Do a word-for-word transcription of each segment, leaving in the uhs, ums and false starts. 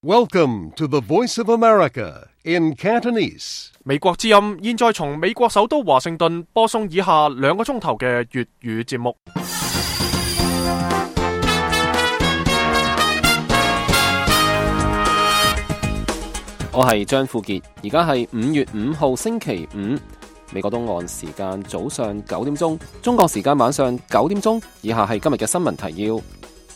Welcome to the Voice of America in Cantonese. 美國之音現在從美國首都華盛頓播送以下兩個鐘頭嘅粵語節目。 我係張富傑，而家係五月五號星期五，美國東岸時間早上九點鐘，中國時間晚上九點鐘。以下係今日嘅新聞提要。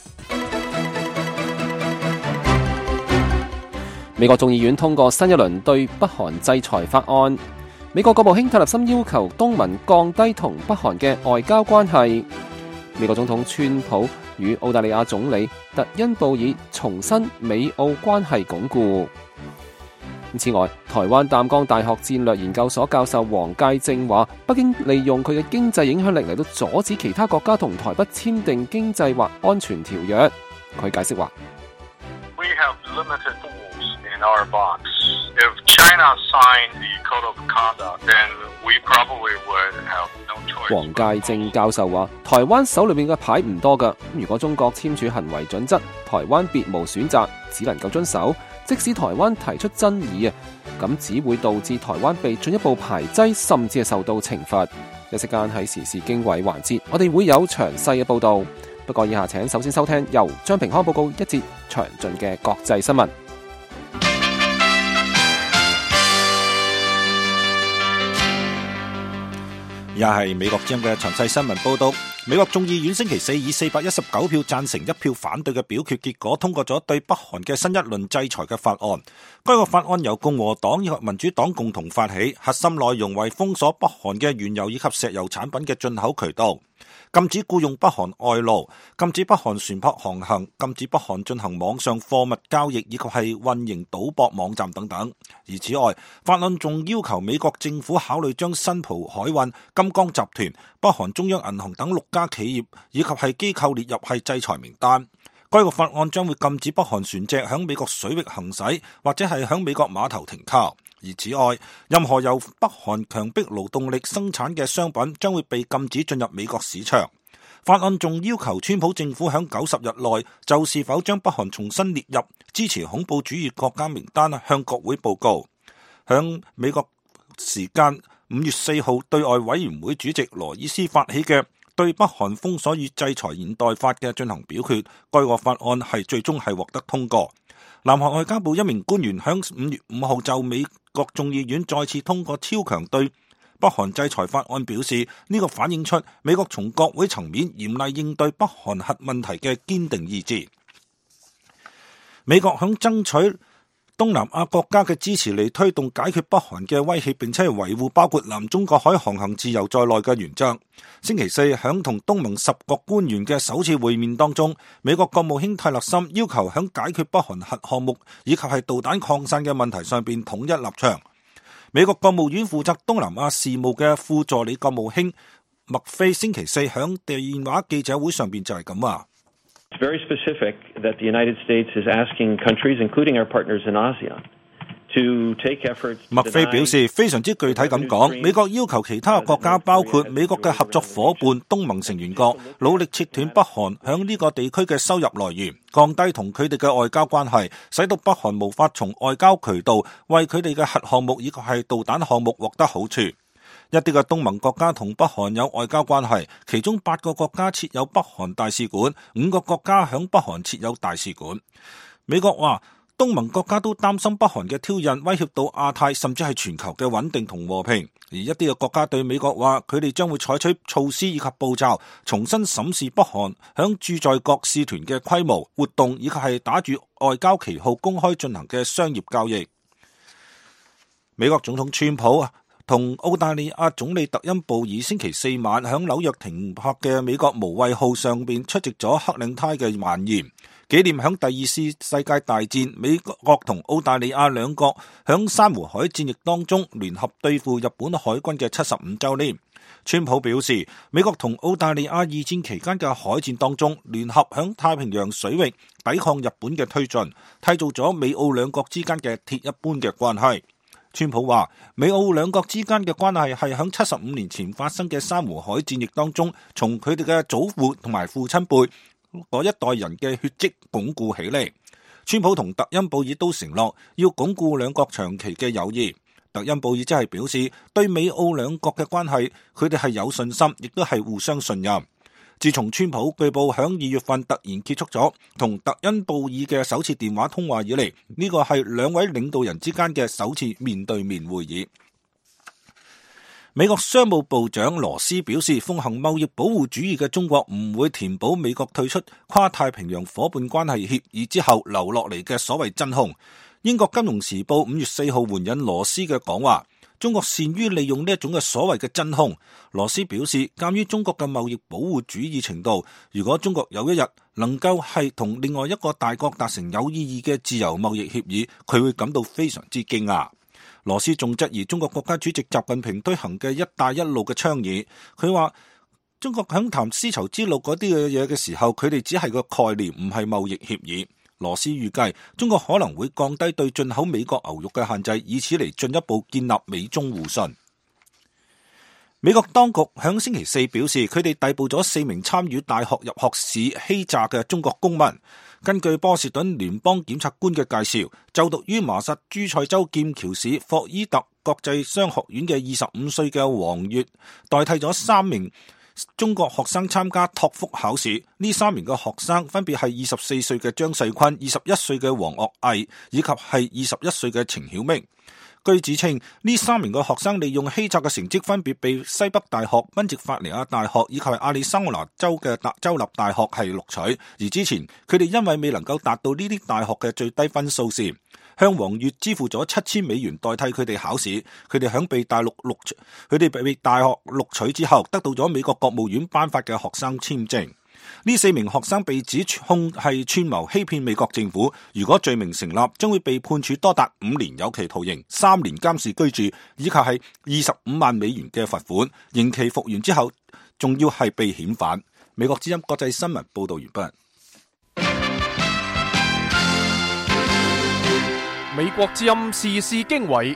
美國眾議院通過新一輪對北韓制裁法案。美國國務卿蒂勒森要求東盟降低同北韓嘅外交關係。美國總統川普與澳大利亞總理特恩布爾重申美澳關係鞏固。此外，台灣淡江大學戰略研究所教授黃介正話，北京利用佢嘅經濟影響力嚟到阻止其他國家同台北簽訂經濟或安全條約。佢解釋話： We have limited tools in our box. If China signed the Code of Conduct, then we probably would have no choice. 黃介正教授話，台灣手裏面嘅牌唔多㗎，如果中國簽署行為準則，台灣別無選擇，只能夠遵守。即使台灣提出爭議啊，咁只會導致台灣被進一步排擠，甚至係受到懲罰。一息間喺時事經緯環節，我哋會有詳細嘅報導。不過以下請首先收聽由張平康報告一節詳盡嘅國際新聞。 又係美國之音嘅詳細新聞報道。美國眾議院星期四以四百一十九票贊成一票反對嘅表決結果，通過咗對北韓嘅新一輪制裁嘅法案。該個法案由共和黨以及民主黨共同發起，核心內容為封鎖北韓嘅原油以及石油產品嘅進口渠道，禁止僱用北韓外勞，禁止北韓船舶航行，禁止北韓進行網上貨物交易以及係運營賭博網站等等。而此外，法案仲要求美國政府考慮將新蒲海運、金剛集團、北韓中央銀行等六家企業以及係機構列入係制裁名單。該個法案將會禁止北韓船隻響美國水域行駛，或者係響美國碼頭停靠。而此外，任何由北韓強迫勞動力生產嘅商品將會被禁止進入美國市場。法案仲要求川普政府響九十日內就是否將北韓重新列入支持恐怖主義國家名單向國會報告。響美國時間五月四號，對外委員會主席羅伊斯發起嘅對北韓封鎖與制裁現代法嘅進行表決，該個法案係最終係獲得通過。南韓外交部一名官員響五月五號就美國眾議院再次通過超強對北韓制裁法案表示，呢、這個反映出美國從國會層面嚴厲應對北韓核問題嘅堅定意志。美國響爭取東南亞國家嘅支持嚟推動解決北韓嘅威脅，並且係維護包括南中國海航行自由在內嘅原則。星期四響同東盟十國官員嘅首次會面當中，美國國務卿蒂勒森要求響解決北韓核項目以及係導彈擴散嘅問題上邊統一立場。美國國務院負責東南亞事務嘅副助理國務卿麥菲星期四響電話記者會上邊就係咁話。 It's very specific that the United States is asking countries, including our partners in ASEAN, to take efforts. 麥菲表示非常之具體咁講，美國要求其他國家，包括美國嘅合作夥伴、東盟成員國，努力切斷北韓響呢個地區嘅收入來源，降低同佢哋嘅外交關係，使到北韓無法從外交渠道為佢哋嘅核項目以及係導彈項目獲得好處。一啲嘅東盟國家同北韓有外交關係，其中八個國家設有北韓大使館，五個國家響北韓設有大使館。美國話，東盟國家都擔心北韓嘅挑釁威脅到亞太甚至係全球嘅穩定同和平。而一啲嘅國家對美國話，佢哋將會採取措施以及步驟，重新審視北韓響駐在國使團嘅規模、活動以及係打住外交旗號公開進行嘅商業交易。美國總統川普同澳大利亞總理特恩布爾星期四晚響紐約停泊嘅美國無畏號上邊出席咗克領呔嘅晚宴，紀念響第二次世界大戰美國同澳大利亞兩國響珊瑚海戰役當中聯合對付日本海軍嘅七十五週年。川普表示，美國同澳大利亞二戰期間嘅海戰當中聯合響太平洋水域抵抗日本嘅推進，締造咗美澳兩國之間嘅鐵一般嘅關係。川普話，美澳兩國之間嘅關係係響七十五年前發生嘅珊瑚海戰役當中，從佢哋嘅祖父同埋父親輩嗰一代人嘅血跡鞏固起嚟。 川普同特恩布爾都承諾要鞏固兩國長期嘅友誼。特恩布爾則係表示對美澳兩國嘅關係，佢哋係有信心，亦都係互相信任。自從川普據報響二月份突然結束咗同特恩布爾嘅首次電話通話以嚟，呢個係兩位領導人之間嘅首次面對面會議。美國商務部長羅斯表示，奉行貿易保護主義嘅中國唔會填補美國退出跨太平洋夥伴關係協議之後留落嚟嘅所謂真空。英國金融時報五月四號援引羅斯嘅講話，中國善於利用呢一種嘅所謂嘅真空。羅斯表示，鑒於中國嘅貿易保護主義程度，如果中國有一日能夠係同另外一個大國達成有意義嘅自由貿易協議，佢會感到非常之驚訝。羅斯仲質疑中國國家主席習近平推行嘅一帶一路嘅倡議，佢話中國響談絲綢之路嗰啲嘅嘢嘅時候，佢哋只係個概念，唔係貿易協議。羅斯預計中國可能會降低對進口美國牛肉嘅限制，以此嚟進一步建立美中互信。美國當局響星期四表示，佢哋逮捕咗四名參與大學入學試欺詐嘅中國公民。根據波士頓聯邦檢察官嘅介紹，就讀於麻薩諸塞州劍橋市霍伊特國際商學院嘅二十五歲嘅黃月，代替咗三名中國學生參加托福考試。呢三名嘅學生分別係二十四歲嘅張世坤、二十一歲嘅黃岳毅以及係二十一歲嘅程曉明。據指稱，呢三名嘅學生利用欺詐嘅成績分別被西北大學、賓夕法尼亞大學以及亞利桑那州嘅州立大學係錄取，而之前佢哋因為未能夠達到呢啲大學嘅最低分數時，向黃月支付咗七千美元代替佢哋考試。佢哋響被大陸錄佢哋被大學錄取之後，得到咗美國國務院頒發嘅學生簽證。呢四名學生被指控係串謀欺騙美國政府，如果罪名成立，將會被判處多達五年有期徒刑、三年監視居住，以及係二十五萬美元嘅罰款。刑期服完之後，仲要係被遣返。美國之音國際新聞報道完畢。 美國之音時事經緯，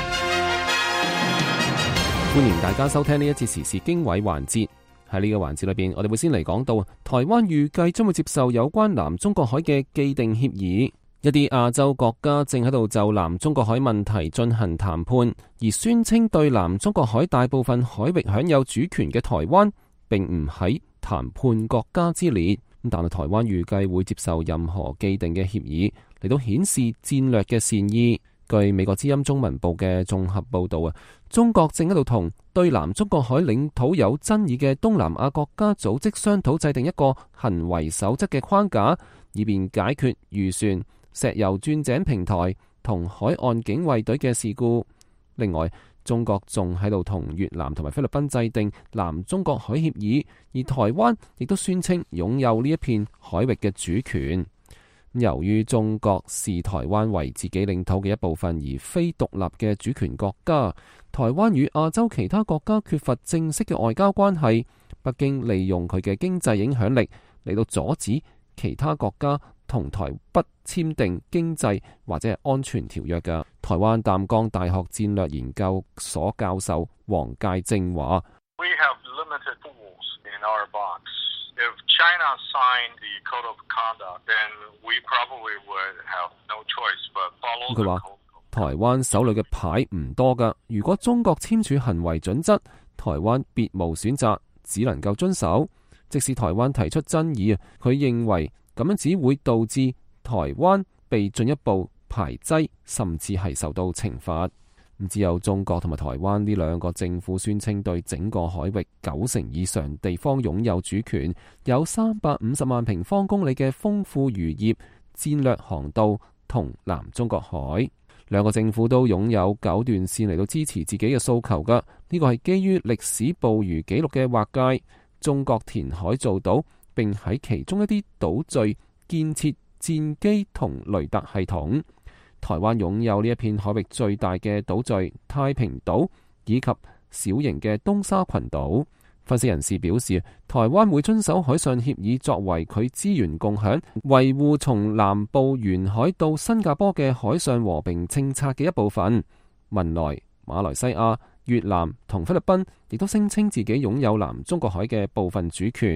歡迎大家收聽呢一節時事經緯環節。喺呢個環節裏邊，我哋會先嚟講到台灣預計將會接受有關南中國海嘅既定協議。一啲亞洲國家正喺度就南中國海問題進行談判，而宣稱對南中國海大部分海域享有主權嘅台灣並唔喺談判國家之列。但係台灣預計會接受任何既定嘅協議，嚟到顯示戰略嘅善意。據美國之音中文部嘅綜合報道啊，中國正喺度同對南中國海領土有爭議嘅東南亞國家組織商討制定一個行為守則嘅框架，以便解決漁船、石油鑽井平台同海岸警衛隊嘅事故。另外，中國仲喺度同越南同埋菲律賓制定南中國海協議，而台灣亦都宣稱擁有呢一片海域嘅主權。由於中國視台灣為自己領土嘅一部分，而非獨立嘅主權國家，台灣與亞洲其他國家缺乏正式嘅外交關係。北京利用佢嘅經濟影響力嚟到阻止其他國家同台北簽訂經濟或者係安全條約嘅。台灣淡江大學戰略研究所教授黃介正話 ：We have limited tools in our box. If China signed the code of conduct, then we probably would have no choice but follow the code. 佢話台灣手裏嘅牌唔多噶，如果中國簽署行為準則，台灣別無選擇，只能夠遵守。即使台灣提出爭議啊，佢認為咁樣只會導致台灣被進一步排擠，甚至係受到懲罰。只有中國同埋台灣呢兩個政府宣稱對整個海域九成以上地方擁有主權，有三百五十萬平方公里嘅豐富漁業、戰略航道同南中國海。兩個政府都擁有九段線嚟到支持自己嘅訴求噶。呢個係基於歷史捕魚記錄嘅劃界。中國填海造島，並喺其中一啲島嶼建設戰機同雷達系統。台灣擁有呢一片海域最大嘅島嶼太平島，以及小型嘅東沙群島。分析人士表示，台灣會遵守海上協議作為佢資源共享、維護從南部沿海到新加坡嘅海上和平政策嘅一部分。文萊、馬來西亞、越南同菲律賓亦都聲稱自己擁有南中國海嘅部分主權。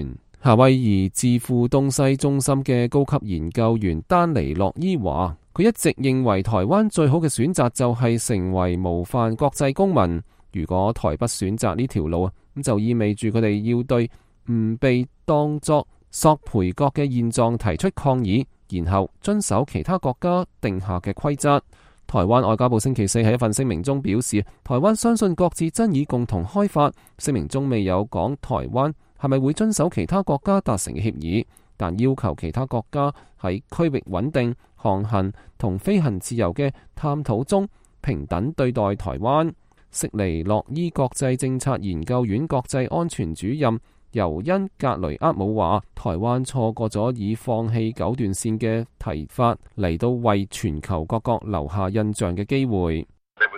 夏威夷智庫東西中心嘅高級研究員丹尼洛伊話，佢一直認為台灣最好嘅選擇就係成為模範國際公民。如果台北選擇呢條路，咁就意味住佢哋要對唔被當作索賠國嘅現狀提出抗議，然後遵守其他國家定下嘅規則。台灣外交部星期四喺一份聲明中表示，台灣相信各自爭議共同開發。聲明中未有講台灣係咪會遵守其他國家達成嘅協議，但要求其他國家喺區域穩定、航行同飛行自由嘅探討中平等對待台灣。悉尼諾伊國際政策研究院國際安全主任尤恩格雷厄姆話，台灣錯過咗以放棄九段線嘅提法嚟到為全球各國留下印象嘅機會。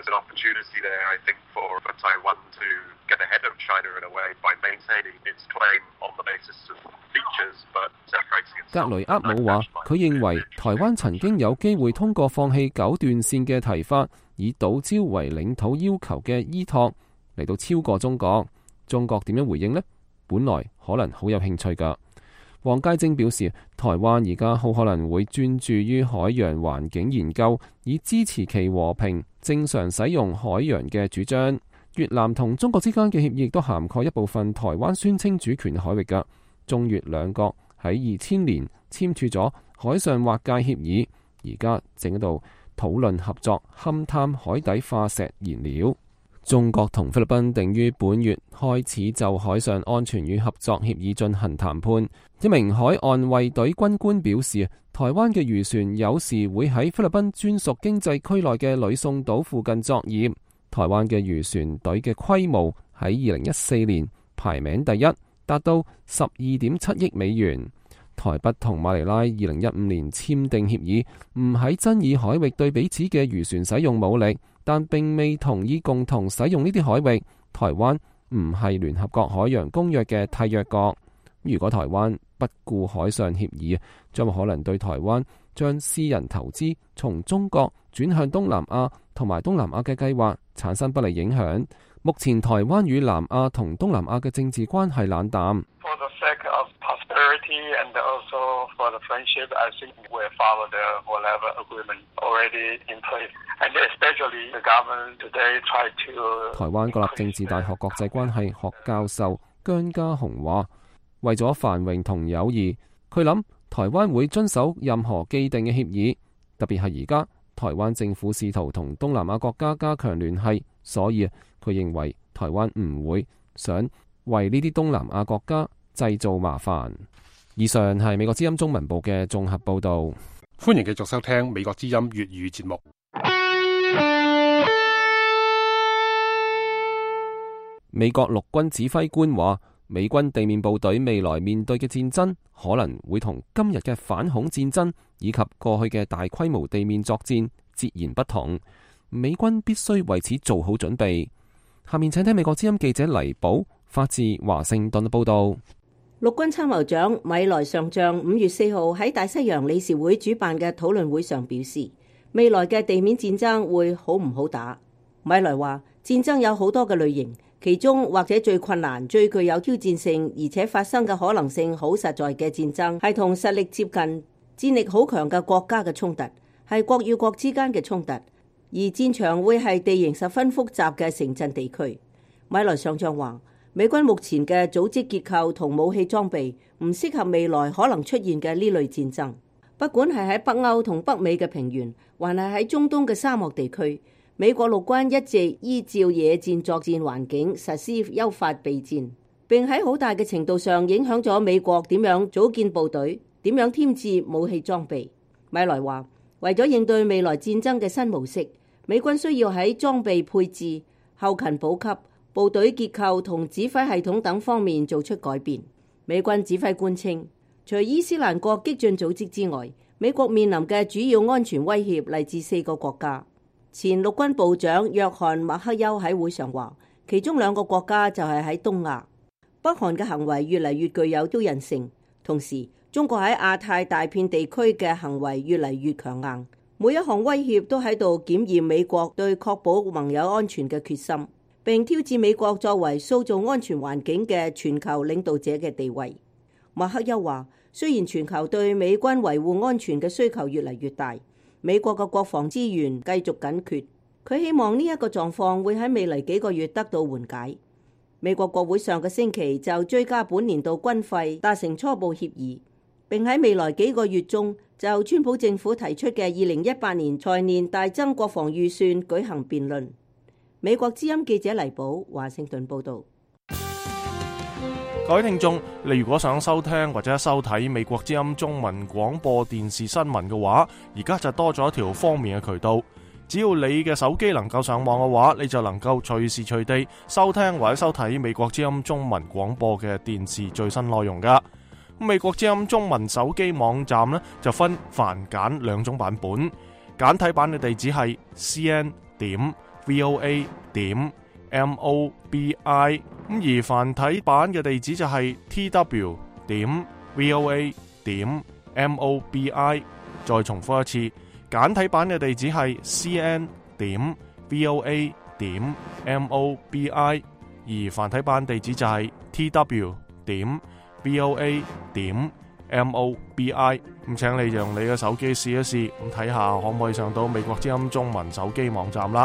格雷厄姆話，佢認為台灣曾經有機會通過放棄九段線嘅提法，以島礁為領土要求嘅依託嚟到超過中國。中國點樣回應呢？本來可能好有興趣㗎。黃佳晶表示，台灣而家好可能會專注於海洋環境研究，以支持其和平正常使用海洋嘅主張。越南同中國之間嘅協議亦都涵蓋一部分台灣宣稱主權海域㗎。中越兩國喺二千年簽署咗海上劃界協議，而家正喺度討論合作勘探海底化石燃料。中國同菲律賓定於本月開始就海上安全與合作協議進行談判。一名海岸衛隊軍官表示，台灣嘅漁船有時會喺菲律賓專屬經濟區內嘅呂宋島附近作業。台灣嘅漁船隊嘅規模喺二零一四年排名第一，達到十二點七億美元。台北同馬尼拉二零一五年簽訂協議，唔喺爭議海域對彼此嘅漁船使用武力，但並未同意共同使用呢啲海域。台灣唔係聯合國海洋公約嘅締約國。如果台灣不顧海上協議，將可能對台灣將私人投資從中國轉向東南亞同埋東南亞嘅計劃產生不利影響。目前台灣與南亞同東南亞嘅政治關係冷淡。 And also for the friendship, I think we follow the whatever agreement already in place. And especially the government today try to. 台灣國立政治大學國際關係學教授姜家雄話，為咗繁榮同友誼，佢諗台灣會遵守任何既定嘅協議，特別係而家台灣政府試圖同東南亞國家加強聯繫，所以佢認為台灣唔會想為呢啲東南亞國家製造麻煩。以上係美國之音中文部嘅綜合報導。 歡迎繼續收聽美國之音粵語節目。 美國陸軍指揮官話，美軍地面部隊未來面對嘅戰爭可能會同今日嘅反恐戰爭以及過去嘅大規模地面作戰截然不同。美軍必須為此做好準備。下面請聽美國之音記者黎寶發自華盛頓嘅報導。 陸軍參謀長米萊上將五月四號喺大西洋理事會主辦嘅討論會上表示，未來嘅地面戰爭會好唔好打。米萊話，戰爭有好多嘅類型，其中或者最困難、最具有挑戰性，而且發生嘅可能性好實在嘅戰爭，係同實力接近、戰力好強嘅國家嘅衝突，係國與國之間嘅衝突，而戰場會係地形十分複雜嘅城鎮地區。米萊上將話，美軍目前嘅組織結構同武器裝備唔適合未來可能出現嘅呢類戰爭。不管係喺北歐同北美嘅平原，還係喺中東嘅沙漠地區，美國陸軍一直依照野戰作戰環境實施優化備戰，並喺好大嘅程度上影響咗美國點樣組建部隊、點樣添置武器裝備。米萊話，為咗應對未來戰爭嘅新模式，美軍需要喺裝備配置、後勤補給、部隊結構同指揮系統等方面做出改變。美軍指揮官稱，除伊斯蘭國激進組織之外，美國面臨嘅主要安全威脅嚟自四個國家。前陸軍部長約翰麥克休喺會上話，其中兩個國家就係喺東亞。北韓嘅行為越嚟越具有挑釁性，同時中國喺亞太大片地區嘅行為越嚟越強硬。每一項威脅都喺度檢驗美國對確保盟友安全嘅決心，並挑戰美國作為塑造安全環境嘅全球領導者嘅地位。 麥克休話，雖然全球對美軍維護安全嘅需求越嚟越大，美國嘅國防資源繼續緊缺，佢希望呢一個狀況會喺未來幾個月得到緩解。美國國會上個星期就追加本年度軍費達成初步協議，並喺未來幾個月中就川普政府提出嘅二零一八年財年大增國防預算舉行辯論。美國之音記者黎寶華盛頓報道。 各位聽眾，你如果想收聽或者收睇美國之音中文廣播電視新聞嘅話，而家就多咗一條方便嘅渠道。只要你嘅手機能夠上網嘅話，你就能夠隨時隨地收聽或者收睇美國之音中文廣播嘅電視最新內容噶。美國之音中文手機網站呢，就分繁簡兩種版本，簡體版嘅地址係 c n 點 v o a 點 m o b i， 咁而繁體版嘅地址就係 t w 點 v o a 點 m o b i。 再重複一次，簡體版嘅地址係 c n 點 v o a 點 m o b i， 而繁體版地址就係 t w 點 v o a 點 m o b i。 咁請你用你嘅手機試一試，咁睇下可唔可以上到美國之音中文手機網站啦。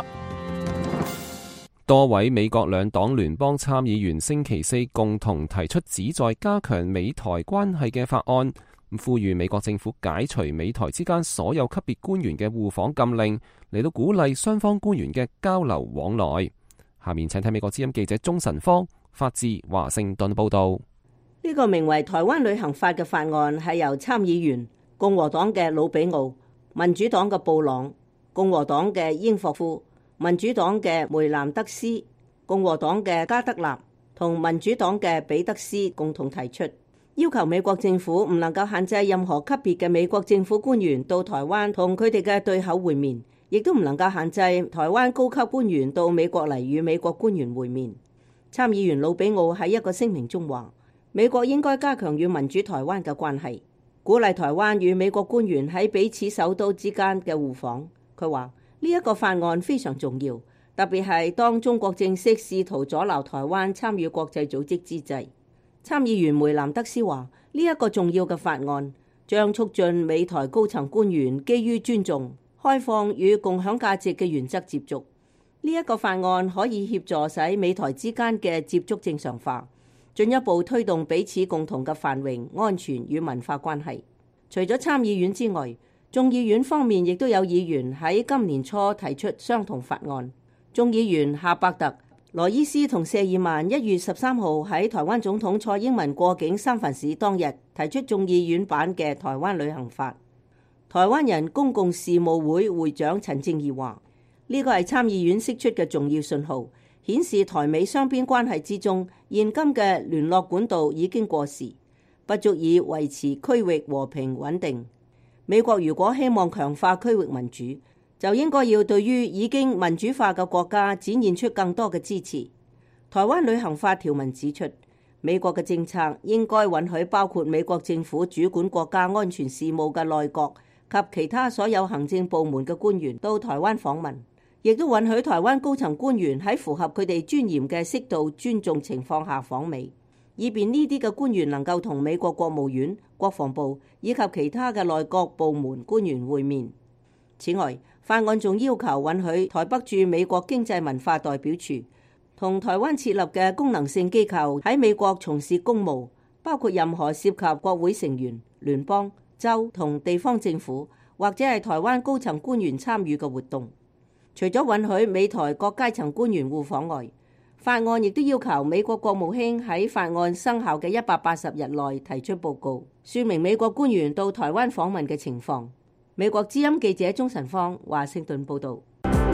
多位美國兩黨聯邦參議員星期四共同提出旨在加強美台關係嘅法案，呼籲美國政府解除美台之間所有級別官員嘅互訪禁令，嚟到鼓勵雙方官員嘅交流往來。下面請睇美國之音記者鍾晨芳發自華盛頓報道。 呢個名為台灣旅行法嘅法案係由參議員共和黨嘅魯比奧、民主黨嘅布朗、共和黨嘅英霍夫、民主黨嘅梅南德斯、共和黨嘅加德納同民主黨嘅彼得斯共同提出，要求美國政府唔能夠限制任何級別嘅美國政府官員到台灣同佢哋嘅對口會面，亦都唔能夠限制台灣高級官員到美國嚟與美國官員會面。參議員魯比奧喺一個聲明中話，美國應該加強與民主台灣嘅關係，鼓勵台灣與美國官員喺彼此首都之間嘅互訪。佢話呢一個法案非常重要，特別係當中國正式試圖阻撓台灣參與國際組織之際。參議員梅南德斯話，呢一個重要嘅法案將促進美台高層官員基於尊重、開放與共享價值嘅原則接觸。呢一個法案可以協助使美台之間嘅接觸正常化，進一步推動彼此共同嘅繁榮、安全與文化關係。除咗參議院之外，眾議院方面亦都有議員喺今年初提出相同法案。眾議員夏伯特、羅伊斯同謝爾曼一月十三號喺台灣總統蔡英文過境三藩市當日提出眾議院版嘅台灣旅行法。台灣人公共事務會會長陳正義話，呢個係參議院釋出嘅重要信號，顯示台美雙邊關係之中現今嘅聯絡管道已經過時，不足以維持區域和平穩定。美國如果希望強化區域民主，就應該要對於已經民主化嘅國家展現出更多嘅支持。台灣旅行法條文指出，美國嘅政策應該允許包括美國政府主管國家安全事務嘅內閣及其他所有行政部門嘅官員到台灣訪問，亦都允許台灣高層官員喺符合佢哋尊嚴嘅適度尊重情況下訪美，以便呢啲嘅官員能夠同美國國務院、國防部以及其他嘅內閣部門官員會面。此外，法案仲要求允許台北駐美國經濟文化代表處同台灣設立嘅功能性機構喺美國從事公務，包括任何涉及國會成員、聯邦、州同地方政府或者係台灣高層官員參與嘅活動。除咗允許美台各階層官員互訪外，法案亦都要求美國國務卿喺法案生效嘅一百八十日內提出報告，說明美國官員到台灣訪問嘅情況。美國之音記者鍾晨芳華盛頓報道。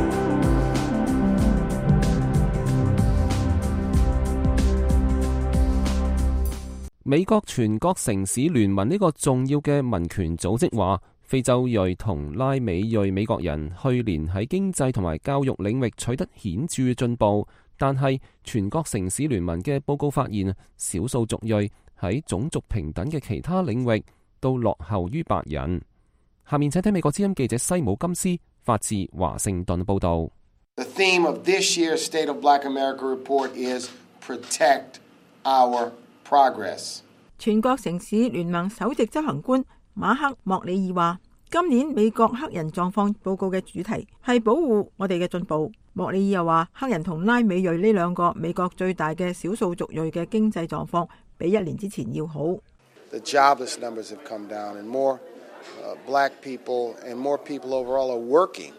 美國全國城市聯盟呢個重要嘅民權組織話，非洲裔同拉美裔美國人去年喺經濟同埋教育領域取得顯著進步，但係全國城市聯盟嘅報告發現，少數族裔喺種族平等嘅其他領域都落後於白人。下面請睇美國之音記者西姆金斯發自華盛頓報道。 The theme of this year's State of Black America report is Protect Our Progress。 全國城市聯盟首席執行官馬克莫里爾話，今年美國黑人狀況報告嘅主題係保護我哋嘅進步。莫里爾又話，黑人同拉美裔呢兩個美國最大嘅少數族裔嘅經濟狀況比一年之前要好。 The jobless numbers have come down, and more uh, black people and more people overall are working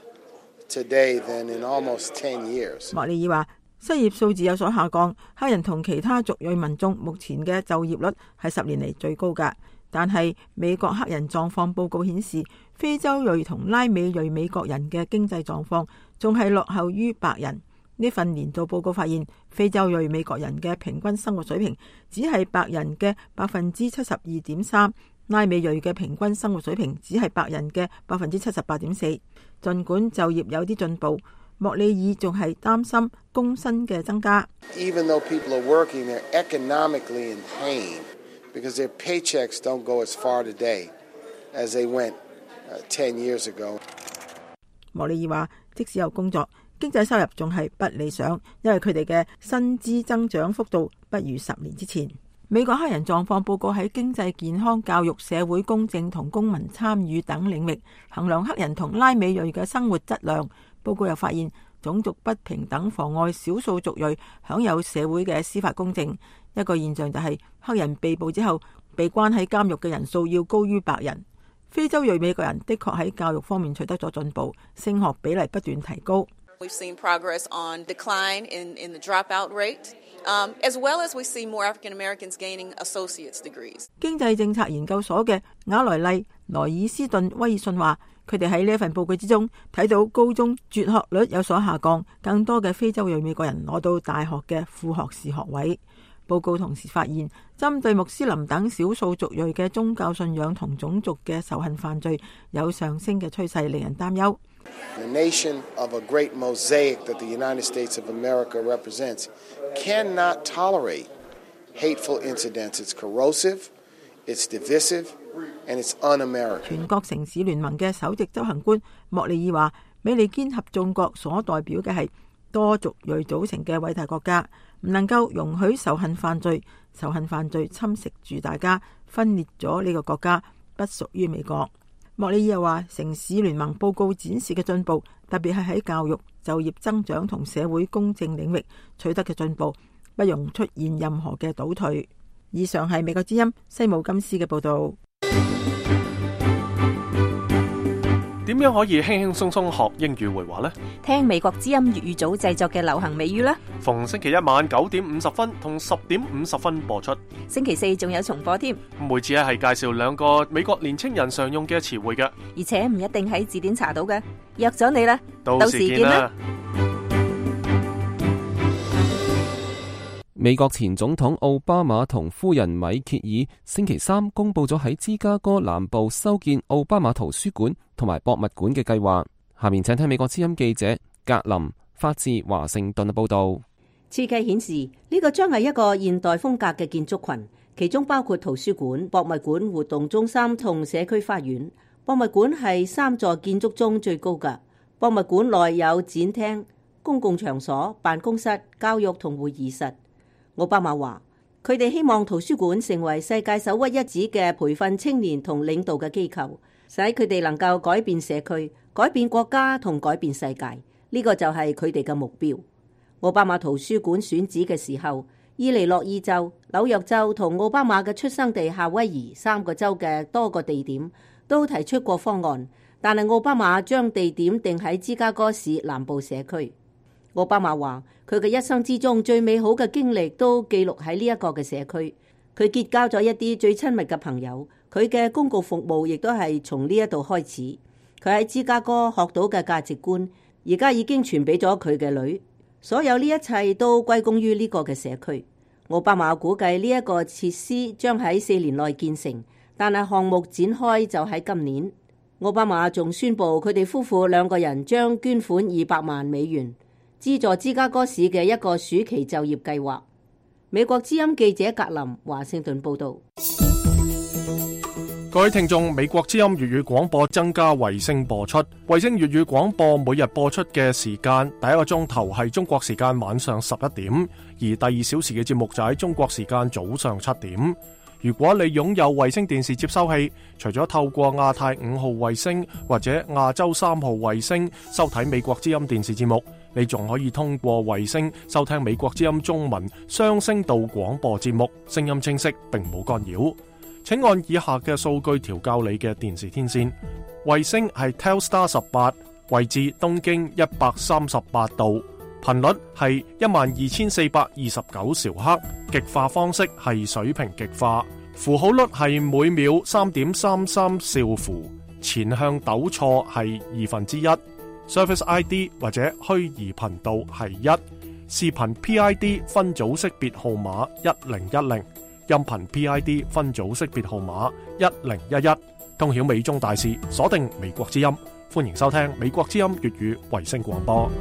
today than in almost ten years. 莫里爾話，失業數字有所下降，黑人同其他族裔民眾目前嘅就業率係十年嚟最高㗎。但係美國黑人狀況報告顯示，非洲裔同拉美裔美國人嘅經濟狀況仲係落後於白人。呢份年度報告發現，非洲裔美國人嘅平均生活水平只係白人嘅百分之七十二點三，拉美裔嘅平均生活水平只係白人嘅百分之七十八點四。儘管就業有啲進步，莫里爾仲係擔心工薪嘅增加。 Even though people are working, they're economically in pain because their paychecks don't go as far today as they went uh, ten years ago. 莫里爾話，即使有工作，經濟收入仲係不理想，因為佢哋嘅薪資增長幅度不如十年之前。美國黑人狀況報告喺經濟、健康、教育、社會公正同公民參與等領域衡量黑人同拉美裔嘅生活質量。報告又發現，種族不平等妨礙少數族裔享有社會嘅司法公正。一個現象就係黑人被捕之後被關喺監獄嘅人數要高於白人。非洲裔美國人的確喺教育方面取得咗進步，升學比例不斷提高。 We've seen progress on decline in, in the dropout rate, um, as well as we see more African Americans gaining associate's degrees. 經濟政策研究所嘅雅萊麗萊爾斯頓威爾遜話，佢哋喺呢一份報告之中睇到高中輟學率有所下降，更多嘅非洲裔美國人攞到大學嘅副學士學位。報告同時發現，針對穆斯林等少數族裔嘅宗教信仰同種族嘅仇恨犯罪有上升嘅趨勢，令人擔憂。 The nation of a great mosaic that the United States of America represents cannot tolerate hateful incidents. It's corrosive, it's divisive, and it's un-American. 全國城市聯盟嘅首席執行官莫里爾話，美利堅合眾國所代表嘅係多族裔組成嘅偉大國家，唔能夠容許仇恨犯罪，仇恨犯罪侵蝕住大家，分裂咗呢個國家，不屬於美國。莫里爾又話，城市聯盟報告展示嘅進步，特別係喺教育、就業增長同社會公正領域取得嘅進步，不容出現任何嘅倒退。以上係美國之音西姆金斯嘅報道。 點樣可以輕輕鬆鬆學英語會話呢？ 聽美國之音粵語組製作嘅流行美語啦。 逢星期一晚九點五十分同十點五十分播出。 星期四仲有重播添。 每次咧係介紹兩個美國年青人常用嘅詞彙嘅， 而且唔一定喺字典查到嘅。約咗你啦， 到時見啦。 美國前總統奧巴馬同夫人米歇爾星期三公布咗喺芝加哥南部修建奧巴馬圖書館同埋博物館嘅計劃。下面請聽美國之音記者格林發自華盛頓嘅報道。 設計顯示呢個將係一個現代風格嘅建築群，其中包括圖書館、博物館、活動中心同社區花園。博物館係三座建築中最高嘅。博物館內有展廳、公共場所、辦公室、教育同會議室。奧巴馬話：佢哋希望圖書館成為世界首屈一指嘅培訓青年同領導嘅機構，使佢哋能夠改變社區、改變國家同改變世界。呢個就係佢哋嘅目標。奧巴馬圖書館選址嘅時候，伊利諾伊州、紐約州同奧巴馬嘅出生地夏威夷三個州嘅多個地點都提出過方案，但係奧巴馬將地點定喺芝加哥市南部社區。奧巴馬話：佢嘅一生之中最美好嘅經歷都記錄喺呢一個嘅社區。佢結交咗一啲最親密嘅朋友，佢嘅公共服務亦都係從呢一度開始。佢喺芝加哥學到嘅價值觀，而家已經傳俾咗佢嘅女。所有呢一切都歸功於呢個嘅社區。奧巴馬估計呢一個設施將喺四年內建成，但係項目展開就喺今年。奧巴馬仲宣布佢哋夫婦兩個人將捐款二百萬美元，資助芝加哥市嘅一個暑期就業計劃。美國之音記者格林華盛頓報道。 各位聽眾，美國之音粵語廣播增加衛星播出。衛星粵語廣播每日播出嘅時間，第一個鐘頭係中國時間晚上十一點，而第二小時嘅節目就喺中國時間早上七點。 如果你擁有衛星電視接收器，除咗透過亞太五號衛星或者亞洲三號衛星收睇美國之音電視節目，你仲可以通過衛星收聽美國之音中文雙聲道廣播節目，聲音清晰並冇干擾。請按以下嘅數據調校你嘅電視天線。衛星係 Telstar 十八，位置東經一百三十八度，頻率係一萬二千四百二十九兆赫，極化方式係水平極化，符號率係每秒三點三三兆符，前向抖錯係二分之一，Service I D 或者虛擬頻道係一，視頻 P I D 分組識別號碼一零一零，音頻 P I D 分組識別號碼一零一一，通曉美中大事，鎖定美國之音，歡迎收聽美國之音粵語衛星廣播。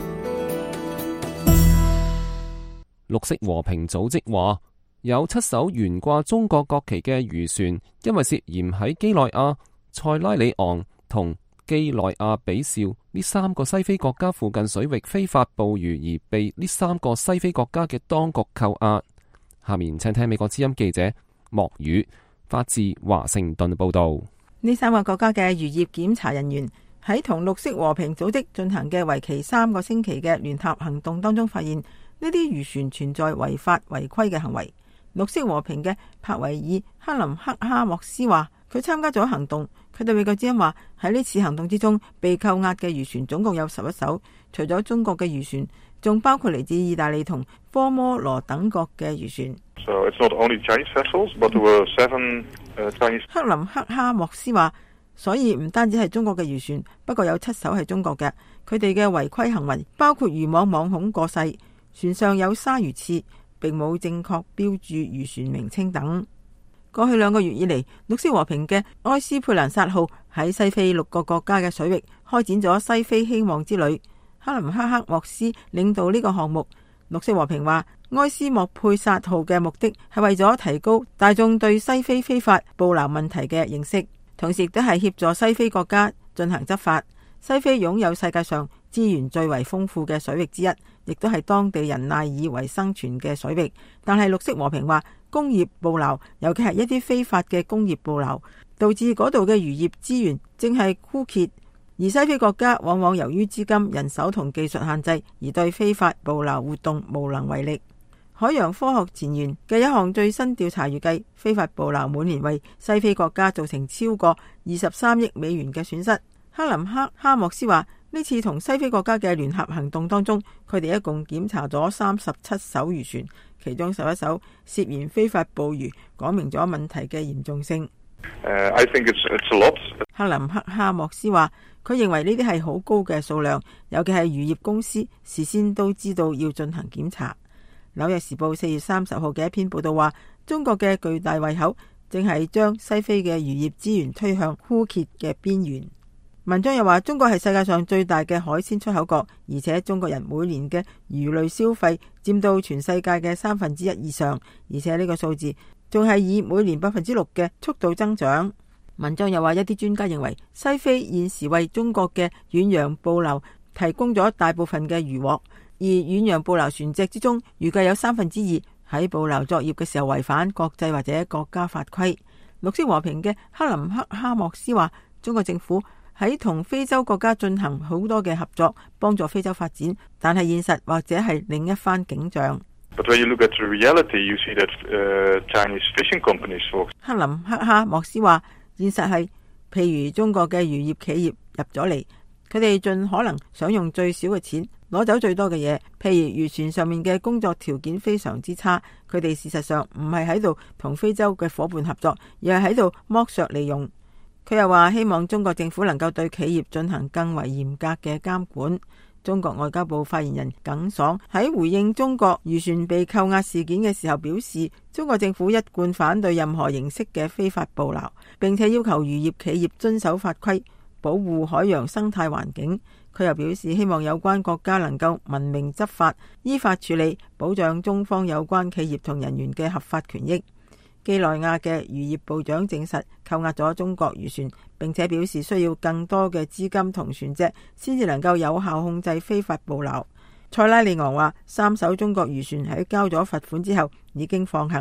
綠色和平組織話，有七艘懸掛中國國旗嘅漁船，因為涉嫌喺幾內亞、塞拉利昂同幾內亞比紹呢三個西非國家附近水域非法捕魚，而被呢三個西非國家嘅當局扣押。下面請聽美國之音記者莫宇發自華盛頓報道。 呢三個國家嘅漁業檢查人員喺同綠色和平組織進行嘅為期三個星期嘅聯合行動當中，發現呢啲漁船存在違法違規嘅行為。綠色和平嘅帕維爾克林克哈莫斯話，佢參加咗行動。佢對美國之音話，喺呢次行動之中被扣押嘅漁船總共有十一艘，除咗中國嘅漁船，仲包括嚟自意大利同科摩羅等國嘅漁船。 So it's not only Chinese vessels, but there were seven, uh, Chinese... 克林克哈莫斯話， 所以唔單止係中國嘅漁船，不過有七艘係中國嘅。佢哋嘅違規行為包括漁網網孔過細，船上有鯊魚刺，並冇正確標注漁船名稱等。過去兩個月以嚟，綠色和平嘅埃斯佩蘭薩號喺西非六個國家嘅水域開展咗西非希望之旅。克林克克莫斯領導呢個項目。綠色和平話，埃斯莫佩薩號嘅目的係為咗提高大眾對西非非法捕撈問題嘅認識，同時亦都係協助西非國家進行執法。西非擁有世界上資源最為豐富嘅水域之一，亦都係當地人賴以為生存嘅水域。但係綠色和平話，工業捕撈，尤其係一啲非法嘅工業捕撈，導致嗰度嘅漁業資源正係枯竭。而西非國家往往由於資金、人手同技術限制，而對非法捕撈活動無能為力。海洋科學前沿嘅一項最新調查預計，非法捕撈每年為西非國家造成超過二十三億美元嘅損失。克林克哈莫斯話，呢次同西非國家嘅聯合行動當中，佢哋一共檢查咗三十七艘漁船，其中十一艘涉嫌非法捕魚，講明咗問題嘅嚴重性。 Uh, I think it's, it's a lot. 克林克哈莫斯話，佢認為呢啲係好高嘅數量，尤其係漁業公司事先都知道要進行檢查。紐約時報四月三十號嘅一篇報道話，中國嘅巨大胃口正係將西非嘅漁業資源推向枯竭嘅邊緣。文章又話，中國係世界上最大嘅海鮮出口國，而且中國人每年嘅魚類消費佔到全世界嘅三分之一以上，而且呢個數字仲係以每年百分之六嘅速度增長。文章又話，一啲專家認為西非現時為中國嘅遠洋捕撈提供咗大部分嘅漁獲，而遠洋捕撈船隻之中，預計有三分之二喺捕撈作業嘅時候違反國際或者國家法規。綠色和平嘅克林克哈莫斯話，中國政府喺同非洲國家進行好多嘅合作，幫助非洲發展，但係現實或者係另一番景象。 But when you look at the reality, you see that, uh, Chinese fishing companies for... 克林克哈莫斯話，現實係，譬如中國嘅漁業企業入咗嚟，佢哋盡可能想用最少嘅錢攞走最多嘅嘢。譬如漁船上面嘅工作條件非常之差，佢哋事實上唔係喺度同非洲嘅伙伴合作，而係喺度剝削利用。佢又話，希望中國政府能夠對企業進行更為嚴格嘅監管。中國外交部發言人耿爽喺回應中國漁船被扣押事件嘅時候表示，中國政府一貫反對任何形式嘅非法捕撈，並且要求漁業企業遵守法規，保護海洋生態環境。佢又表示，希望有關國家能夠文明執法，依法處理，保障中方有關企業同人員嘅合法權益。幾內亞嘅漁業部長證實扣押咗中國漁船，並且表示需要更多嘅資金同船隻先至能夠有效控制非法捕撈。塞拉利昂話，三艘中國漁船喺交咗罰款之後已經放行。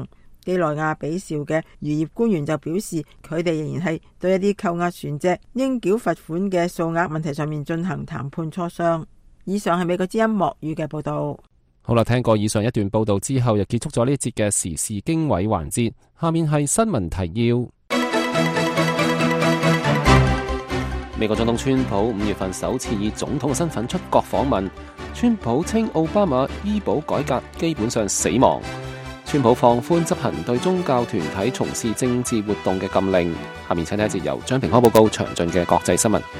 基內亞比紹嘅漁業官員就表示，佢哋仍然係對一啲扣押船隻應繳罰款嘅數額問題上面進行談判磋商。以上係美國之音莫語嘅報道。 好啦，聽過以上一段報道之後，又結束咗呢一節嘅時事經緯環節。下面係新聞提要。美國總統川普五月份首次以總統嘅身份出國訪問。川普稱奧巴馬醫保改革基本上死亡。川普放寬執行對宗教團體從事政治活動嘅禁令。下面請睇一節由張平康報告詳盡嘅國際新聞。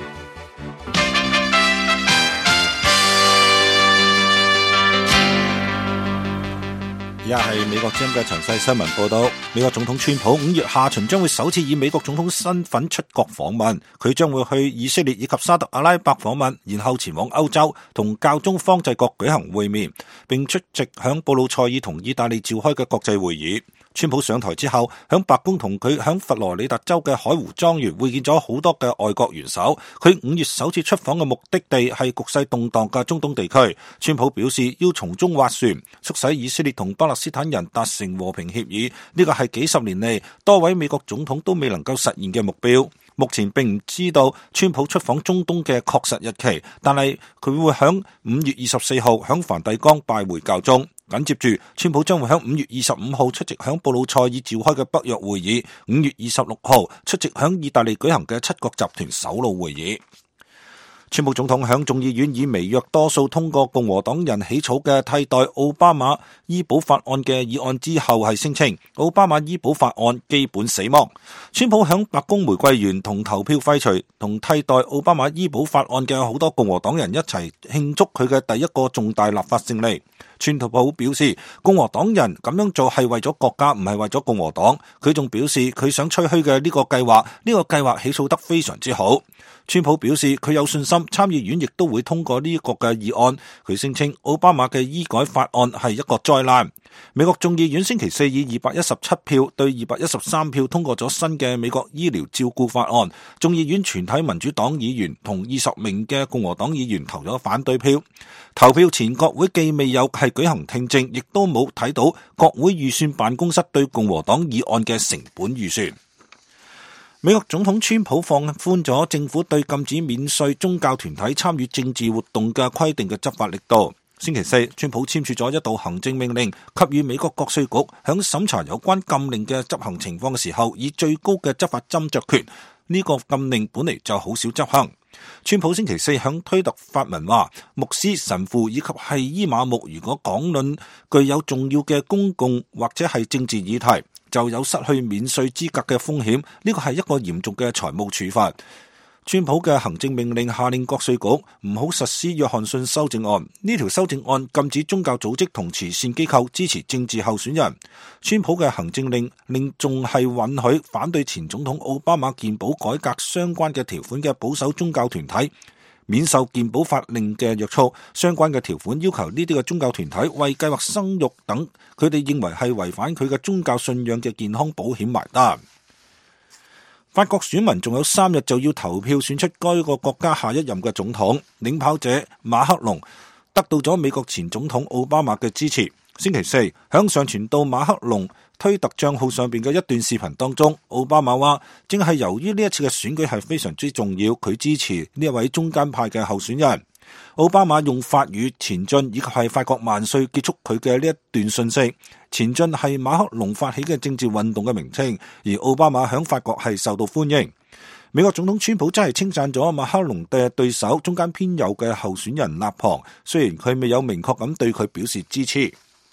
而家係美國之音嘅詳細新聞報道。美國總統川普五月下旬將會首次以美國總統身份出國訪問，佢將會去以色列以及沙特阿拉伯訪問，然後前往歐洲同教宗方濟各舉行會面，並出席響布魯塞爾同意大利召開嘅國際會議。川普上台之後，響白宮同佢響佛羅里達州嘅海湖莊園會見咗好多嘅外國元首。佢五月首次出訪嘅目的地係局勢動盪嘅中東地區。川普表示要從中斡旋，促使以色列同巴勒斯坦人達成和平協議，呢個係幾十年嚟多位美國總統都未能夠實現嘅目標。目前並唔知道川普出訪中東嘅確實日期，但係佢會響五月二十四號響梵蒂岡拜會教宗。緊接住，川普將會喺五月二十五號出席響布魯塞爾召開嘅北約會議，五月二十六號出席響意大利舉行嘅七國集團首腦會議。川普總統響眾議院以微弱多數通過共和黨人起草嘅替代奧巴馬醫保法案嘅議案之後，係聲稱奧巴馬醫保法案基本死亡。川普響白宮玫瑰園同投票廢除同替代奧巴馬醫保法案嘅好多共和黨人一齊慶祝佢嘅第一個重大立法勝利。川普表示，共和黨人咁樣做係為咗國家，唔係為咗共和黨。佢仲表示，佢想吹噓嘅呢個計劃，呢個計劃起草得非常之好。川普表示，佢有信心參議院亦都會通過呢個嘅議案。佢聲稱奧巴馬嘅醫改法案係一個災難。美國眾議院星期四以二百一十七票對二百一十三票通過咗新嘅美國醫療照顧法案。眾議院全體民主黨議員同二十名嘅共和黨議員投咗反對票。投票前，國會既未有係舉行聽證，亦都冇睇到國會預算辦公室對共和黨議案嘅成本預算。美國總統川普放寬咗政府對禁止免稅宗教團體參與政治活動嘅規定嘅執法力度。星期四，川普簽署咗一道行政命令，給予美國國稅局響審查有關禁令嘅執行情況嘅時候，以最高嘅執法斟酌權。呢個禁令本嚟就好少執行。川普星期四響推特發文話，牧師、神父以及係伊馬目如果講論具有重要嘅公共或者係政治議題，就有失去免稅資格嘅風險。呢個係一個嚴重嘅財務處罰。川普嘅行政命令下令國稅局唔好實施約翰遜修正案。呢條修正案禁止宗教組織同慈善機構支持政治候選人。川普嘅行政令令仲係允許反對前總統奧巴馬健保改革相關嘅條款嘅保守宗教團體免受健保法令嘅約束。相關嘅條款要求呢啲嘅宗教團體為計劃生育等佢哋認為係違反佢嘅宗教信仰嘅健康保險埋單。法國選民仲有三日就要投票選出該個國家下一任嘅總統。領跑者馬克龍得到咗美國前總統奧巴馬嘅支持。星期四響上傳到馬克龍推特賬號上邊嘅一段視頻當中，奧巴馬話正係由於呢一次嘅選舉係非常之重要，佢支持呢一位中間派嘅候選人。奧巴馬用法語前進以及係法國萬歲結束佢嘅呢一段信息。前進係馬克龍發起嘅政治運動嘅名稱，而奧巴馬響法國係受到歡迎。美國總統川普真係稱讚咗馬克龍嘅對手中間偏右嘅候選人勒龐，雖然佢未有明確咁對佢表示支持。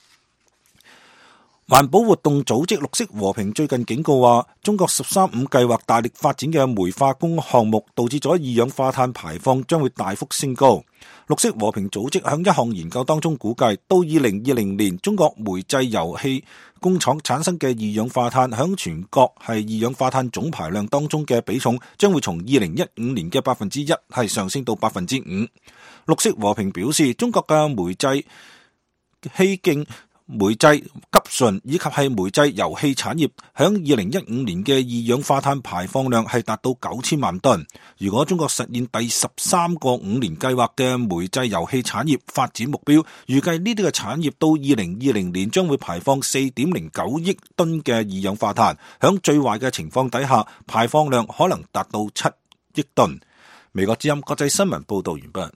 環保活動組織綠色和平最近警告話，中國十三五計劃大力發展嘅煤化工項目導致咗二氧化碳排放將會大幅升高。綠色和平組織響一項研究當中估計，到二零二零年中國煤製油氣工廠產生嘅二氧化碳響全國係二氧化碳總排量當中嘅比重將會從二零一五年嘅百分之一係上升到百分之五。綠色和平表示，中國嘅煤製氣徑煤製、急醇以及係煤製油氣產業，響二零一五年嘅二氧化碳排放量係達到九千萬噸。如果中國實現第十三個五年計劃嘅煤製油氣產業發展目標，預計呢啲嘅產業到二零二零年將會排放四點零九億噸嘅二氧化碳。響最壞嘅情況底下，排放量可能達到七億噸。美國之音國際新聞報道完畢。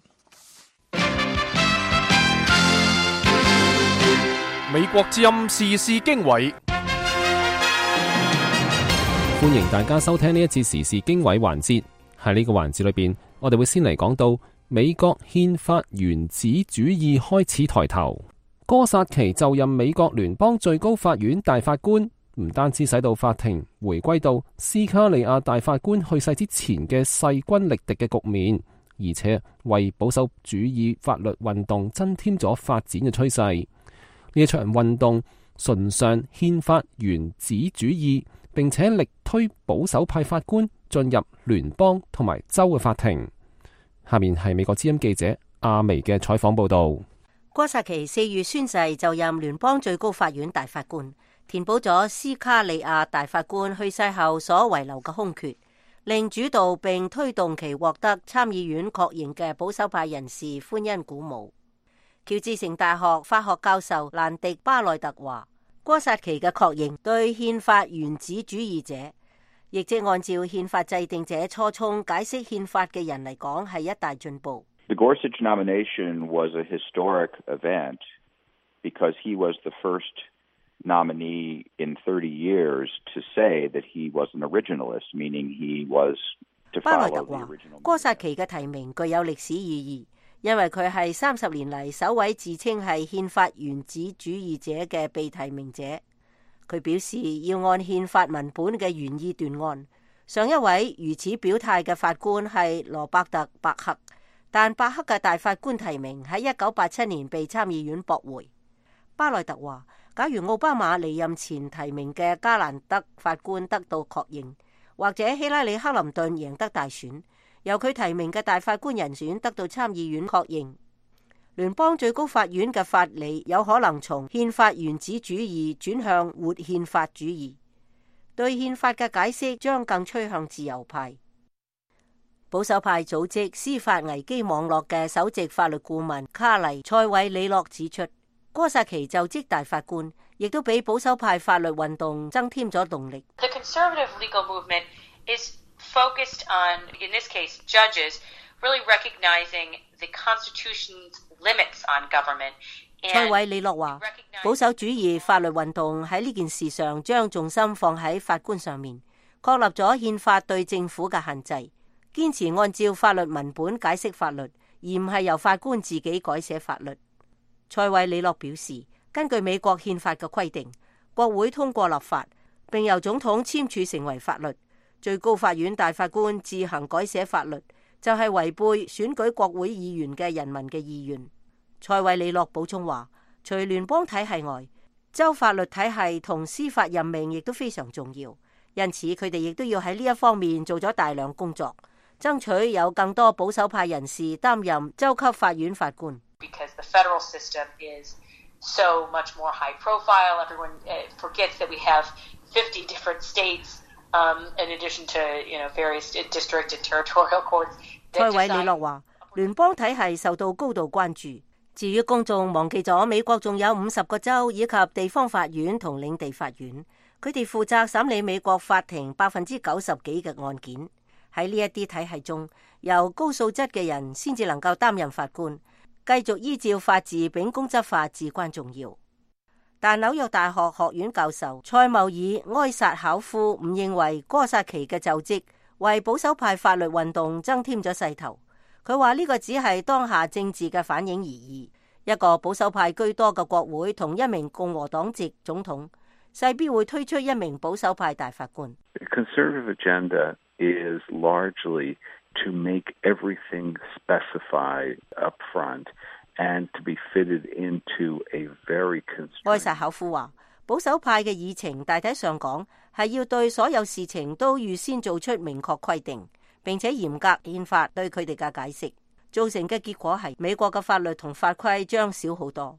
美國之音時事經緯， 歡迎大家收聽呢一次時事經緯環節。喺呢個環節裏邊，我哋會先嚟講到美國憲法原子主義開始抬頭。哥薩奇就任美國聯邦最高法院大法官，唔單止使到法庭回歸到斯卡利亞大法官去世之前嘅勢均力敵嘅局面，而且為保守主義法律運動增添咗發展嘅趨勢。呢一場運動崇尚憲法原子主義，並且力推保守派法官進入聯邦同埋州嘅法庭。下面係美國之音記者阿薇嘅採訪報道。 哥薩奇四月宣誓就任聯邦最高法院大法官，填補咗斯卡利亞大法官去世後所遺留嘅空缺，令主導並推動其獲得參議院確認嘅保守派人士歡欣鼓舞。喬治城大學法學教授蘭迪巴內特話，哥薩奇嘅確認對憲法原子主義者，亦即按照憲法制定者初衷解釋憲法嘅人嚟講，係一大進步。 The Gorsuch nomination was a historic event because he was the first nominee in thirty years to say that he was an originalist, meaning he was to follow the original. 哥薩奇嘅提名具有歷史意義，因為佢係三十年嚟首位自稱係憲法原子主義者嘅被提名者。佢表示要按憲法文本嘅原意斷案。上一位如此表態嘅法官係羅伯特·伯克，但伯克嘅大法官提名喺一九八七年被參議院駁回。巴內特話，假如奧巴馬離任前提名嘅加蘭德法官得到確認，或者希拉里·克林頓贏得大選，由佢提名嘅大法官人選得到參議院確認，聯邦最高法院嘅法理有可能從憲法原子主義轉向活憲法主義，對憲法嘅解釋將更趨向自由派。保守派組織司法危機網絡嘅首席法律顧問卡黎塞韋里諾指出，哥薩奇就職大法官亦都俾保守派法律運動增添咗動力。 The conservative legal movement is focused on, in this case, judges really recognizing the Constitution's limits on government. 塞韋里諾話，保守主義法律運動喺呢件事上將重心放喺法官上面，確立咗憲法對政府嘅限制，堅持按照法律文本解釋法律，而唔係由法官自己改寫法律。塞韋里諾表示，根據美國憲法嘅規定，國會通過立法，並由總統簽署成為法律。最高法院大法官自行改寫法律，就係違背選舉國會議員嘅人民嘅意願。塞韋里諾補充話，除聯邦體系外，州法律體系同司法任命亦都非常重要，因此佢哋亦都要喺呢一方面做咗大量工作，爭取有更多保守派人士擔任州級法院法官。 Because the federal system is so much more high profile, everyone forgets that we have fifty different states, um, in addition to, you know, various district and territorial courts. 塞韋里諾話，聯邦體系受到高度關注。至於公眾忘記咗美國仲有五十個州以及地方法院同領地法院，佢哋負責審理美國法庭百分之九十幾嘅案件。喺呢一啲體系中，由高素質嘅人先至能夠擔任法官。繼續依照法治秉公執法至關重要，但紐約大學學院教授塞繆爾埃薩考夫唔認為哥薩奇嘅就職為保守派法律運動增添咗勢頭。佢話呢個只係當下政治嘅反映而已。一個保守派居多嘅國會同一名共和黨籍總統，勢必會推出一名保守派大法官。 The conservative agenda is largely to make everything specified up front and to be fitted into a very constrained. 埃薩考夫話，保守派嘅議程大體上講係要對所有事情都預先做出明確規定，並且嚴格憲法對佢哋嘅解釋，造成嘅結果係美國嘅法律同法規將少好多。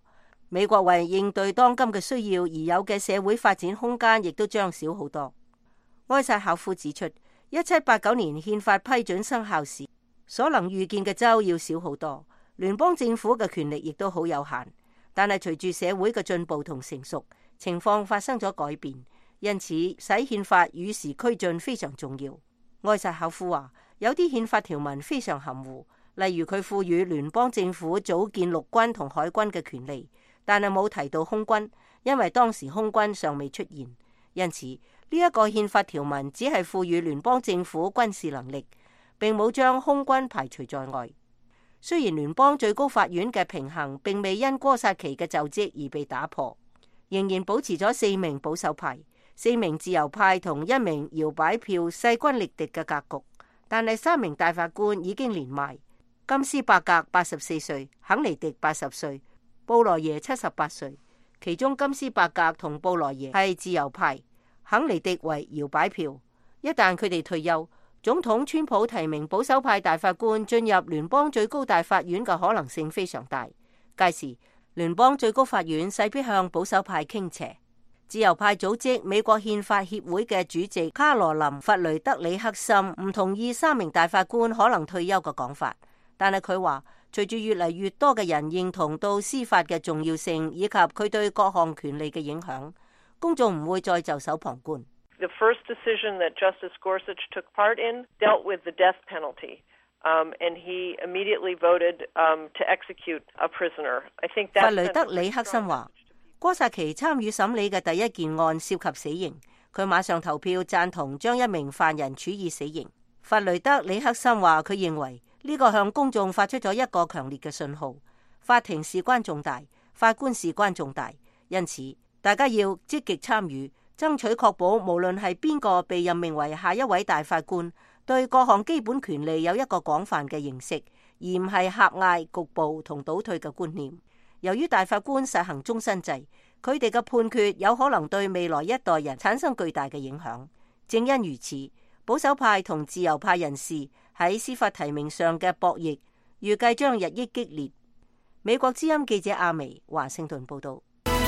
美國為應對當今嘅需要而有嘅社會發展空間亦都將少好多。埃薩考夫指出，一七八九年憲法批准生效時，所能預見嘅州要少好多，聯邦政府嘅權力亦都好有限。但係隨住社會嘅進步同成熟，情況發生咗改變，因此使憲法與時俱進非常重要。埃薩考夫話，有啲憲法條文非常含糊，例如佢賦予聯邦政府組建陸軍同海軍嘅權利，但係冇提到空軍，因為當時空軍尚未出現。因此呢一個憲法條文只係賦予聯邦政府軍事能力，並冇將空軍排除在外。雖然聯邦最高法院嘅平衡並未因哥薩奇嘅就職而被打破，仍然保持咗四名保守派、四名自由派同一名搖擺票勢均力敵嘅格局。但係三名大法官已經年邁，金斯伯格八十四歲，肯尼迪八十歲，布萊耶七十八歲。其中金斯伯格同布萊耶係自由派，肯尼迪為搖擺票。一旦佢哋退休，總統川普提名保守派大法官進入聯邦最高大法院嘅可能性非常大。屆時聯邦最高法院勢必向保守派傾斜。自由派組織美國憲法協會嘅主席卡羅琳弗雷德里克森唔同意三名大法官可能退休嘅講法，但係佢話隨住越嚟越多嘅人認同到司法嘅重要性以及佢對各項權利嘅影響，公眾唔會再袖手旁觀。 The first decision that Justice Gorsuch took part in dealt with the death penalty, um, and he immediately voted um, to execute a prisoner. I think that. 弗雷德里克森話，哥薩奇參與審理嘅第一件案涉及死刑，佢馬上投票贊同將一名犯人處以死刑。弗雷德里克森話，佢認為呢個向公眾發出咗一個強烈嘅信號，法庭事關重大，法官事關重大，因此大家要積極參與。爭取確保無論係邊個被任命為下一位大法官，對各項基本權利有一個廣泛嘅認識，而唔係狹隘、局部同倒退嘅觀念。由於大法官實行終身制，佢哋嘅判決有可能對未來一代人產生巨大嘅影響。正因如此，保守派同自由派人士喺司法提名上嘅博弈，預計將日益激烈。美國之音記者阿薇華盛頓報道。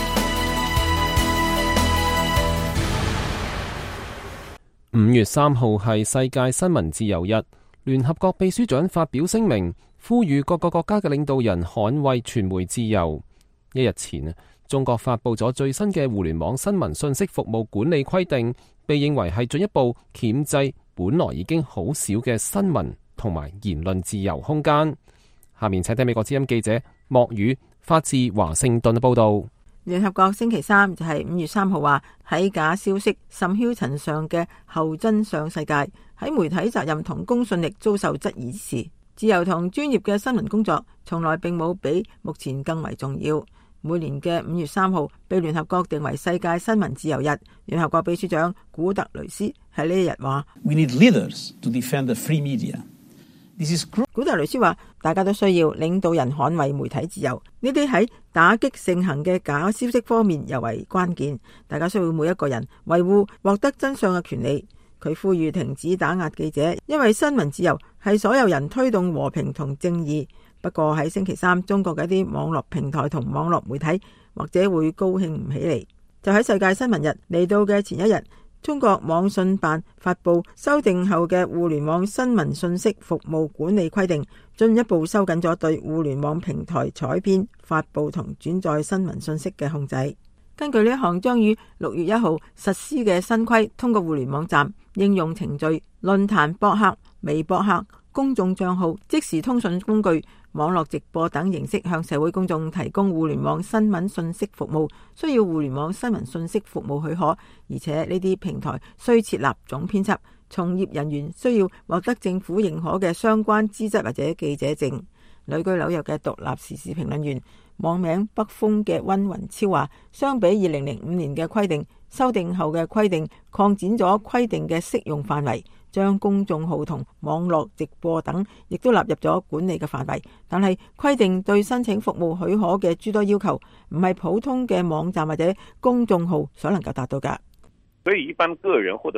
五月三號係世界新聞自由日，聯合國秘書長發表聲明，呼籲各個國家嘅領導人捍衛傳媒自由。一日前，中國發布咗最新嘅互聯網新聞信息服務管理規定，被認為係進一步鉗制本來已經好少嘅新聞同埋言論自由空間。下面請聽美國之音記者莫宇發自華盛頓嘅報道。 聯合國星期三就係五月三號話，喺假消息甚囂塵上嘅後真相世界，喺媒體責任同公信力遭受質疑時，自由同專業嘅新聞工作從來並冇比目前更為重要。每年嘅五月三號被聯合國定為世界新聞自由日。聯合國秘書長古特雷斯喺呢一日話 We need leaders to defend the free media. 古特雷斯話，大家都需要領導人捍衛媒體自由，呢啲喺打擊盛行嘅假消息方面尤為關鍵。大家需要每一個人維護獲得真相嘅權利。佢呼籲停止打壓記者，因為新聞自由係所有人推動和平同正義。不過喺星期三，中國嘅一啲網絡平台同網絡媒體或者會高興唔起嚟。就喺世界新聞日嚟到嘅前一日，中國網信辦發布修訂後嘅互聯網新聞信息服務管理規定，進一步收緊咗對互聯網平台採編、發布同轉載新聞信息嘅控制。根據呢一項將於六月一號實施嘅新規，通過互聯網站、應用程序、論壇、博客、微博客、公眾賬號、即時通訊工具、網絡直播等形式向社會公眾提供互聯網新聞信息服務，需要互聯網新聞信息服務許可，而且呢啲平台需設立總編輯，從業人員需要獲得政府認可嘅相關資質或者記者證。旅居紐約嘅獨立時事評論員網名北風嘅溫雲超話，相比二零零五年嘅規定，修訂後嘅規定擴展咗規定嘅適用範圍，將公眾號同網絡直播等亦都納入咗管理嘅範圍。但係規定對申請服務許可嘅諸多要求，唔係普通嘅網站或者公眾號所能夠達到㗎。 所以一般個人或者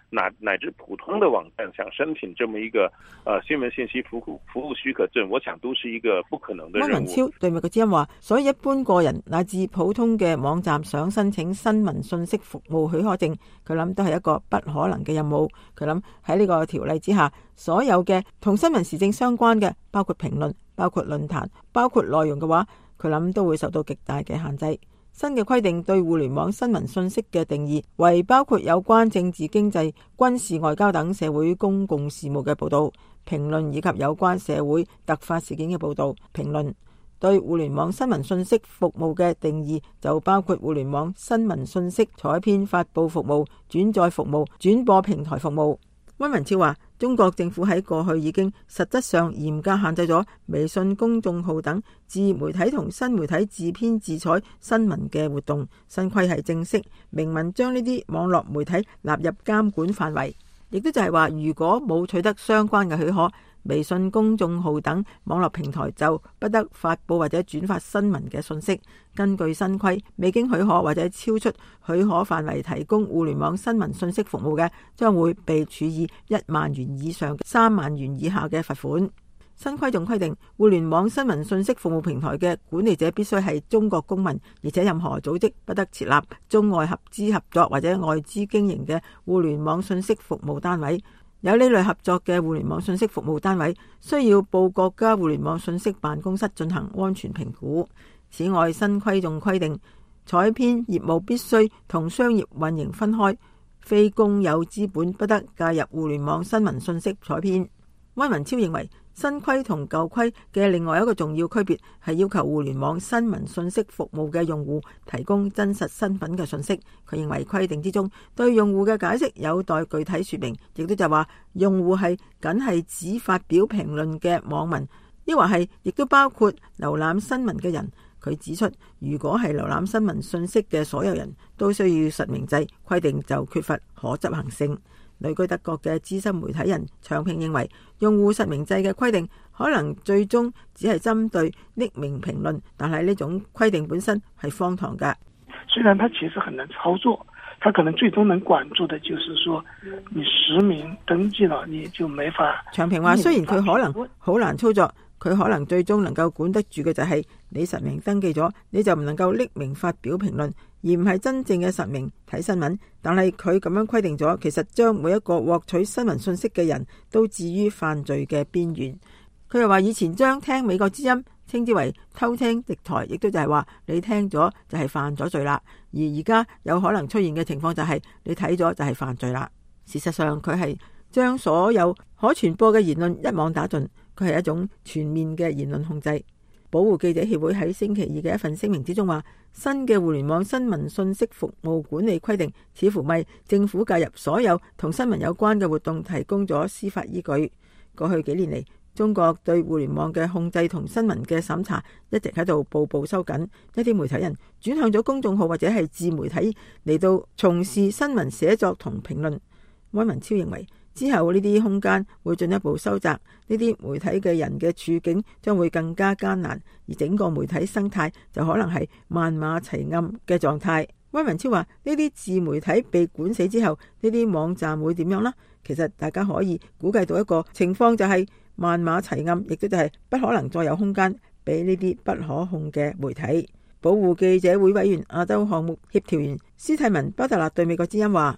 乃乃至普通的網站想申請這麼一個呃新聞信息服務服務許可證，我想都是一個不可能的任務。 溫文超對美國之音話，所以一般個人乃至普通嘅網站想申請新聞信息服務許可證，佢諗都係一個不可能嘅任務。佢諗喺呢個條例之下，所有嘅同新聞時政相關嘅，包括評論、包括論壇、包括內容嘅話，佢諗都會受到極大嘅限制。新嘅規定對互聯網新聞信息嘅定義為包括有關政治、經濟、軍事、外交等社會公共事務嘅報道、評論以及有關社會突發事件嘅報道、評論。對互聯網新聞信息服務嘅定義就包括互聯網新聞信息採編發佈服務、轉載服務、轉播平台服務。溫文超話，中國政府喺過去已經實質上嚴格限制咗微信公眾號等自媒體同新媒體自編自採新聞嘅活動。新規係正式明文將呢啲網絡媒體納入監管範圍，亦都就係話，如果冇取得相關嘅許可，微信公眾號等網絡平台就不得發佈或者轉發新聞嘅信息。根據新規，未經許可或者超出許可範圍提供互聯網新聞信息服務嘅，將會被處以一萬元以上嘅三萬元以下嘅罰款。新規仲規定，互聯網新聞信息服務平台嘅管理者必須係中國公民，而且任何組織不得設立中外合資合作或者外資經營嘅互聯網信息服務單位。有呢類合作嘅互聯網信息服務單位需要報國家互聯網信息辦公室進行安全評估。此外，新規仲規定，採編業務必須同商業運營分開，非公有資本不得介入互聯網新聞信息採編。溫文超認為，新規同舊規嘅另外一個重要區別係要求互聯網新聞信息服務嘅用戶提供真實身份嘅信息。佢認為規定之中對用戶嘅解釋有待具體說明，亦都就話用戶係僅係指發表評論嘅網民，抑或係亦都包括瀏覽新聞嘅人。佢指出，如果係瀏覽新聞信息嘅所有人都需要實名制，規定就缺乏可執行性。旅居德國嘅資深媒體人長平認為，用戶實名制嘅規定可能最終只係針對匿名評論，但係呢種規定本身係荒唐嘅。 雖然它其實很難操作，它可能最終能管住的就是說，你實名登記了，你就沒法。 長平話，雖然佢可能好難操作，佢可能最終能夠管得住嘅就係你實名登記咗，你就唔能夠匿名發表評論，而唔係真正嘅實名睇新聞。但係佢咁樣規定咗，其實將每一個獲取新聞信息嘅人都置於犯罪嘅邊緣。佢又話，以前將聽美國之音稱之為偷聽敵台，亦都就係話你聽咗就係犯咗罪啦。而而家有可能出現嘅情況就係你睇咗就係犯罪啦。事實上，佢係將所有可傳播嘅言論一網打盡，佢係一種全面嘅言論控制。保護記者協會喺星期二嘅一份聲明之中話，新嘅互聯網新聞信息服務管理規定似乎為政府介入所有同新聞有關嘅活動提供咗司法依據。過去幾年嚟，中國對互聯網嘅控制同新聞嘅審查一直喺度步步收緊，一啲媒體人轉向咗公眾號或者係自媒體嚟到從事新聞寫作同評論。溫文超認為，之後呢啲空間會進一步收窄，呢啲媒體嘅人嘅處境將會更加艱難，而整個媒體生態就可能係萬馬齊喑嘅狀態。溫文超話，呢啲自媒體被管死之後，呢啲網站會點樣呢？其實大家可以估計到一個情況，就係萬馬齊喑，亦都就係不可能再有空間俾呢啲不可控嘅媒體。保護記者會委員亞洲項目協調員斯蒂文巴特勒對美國之音話，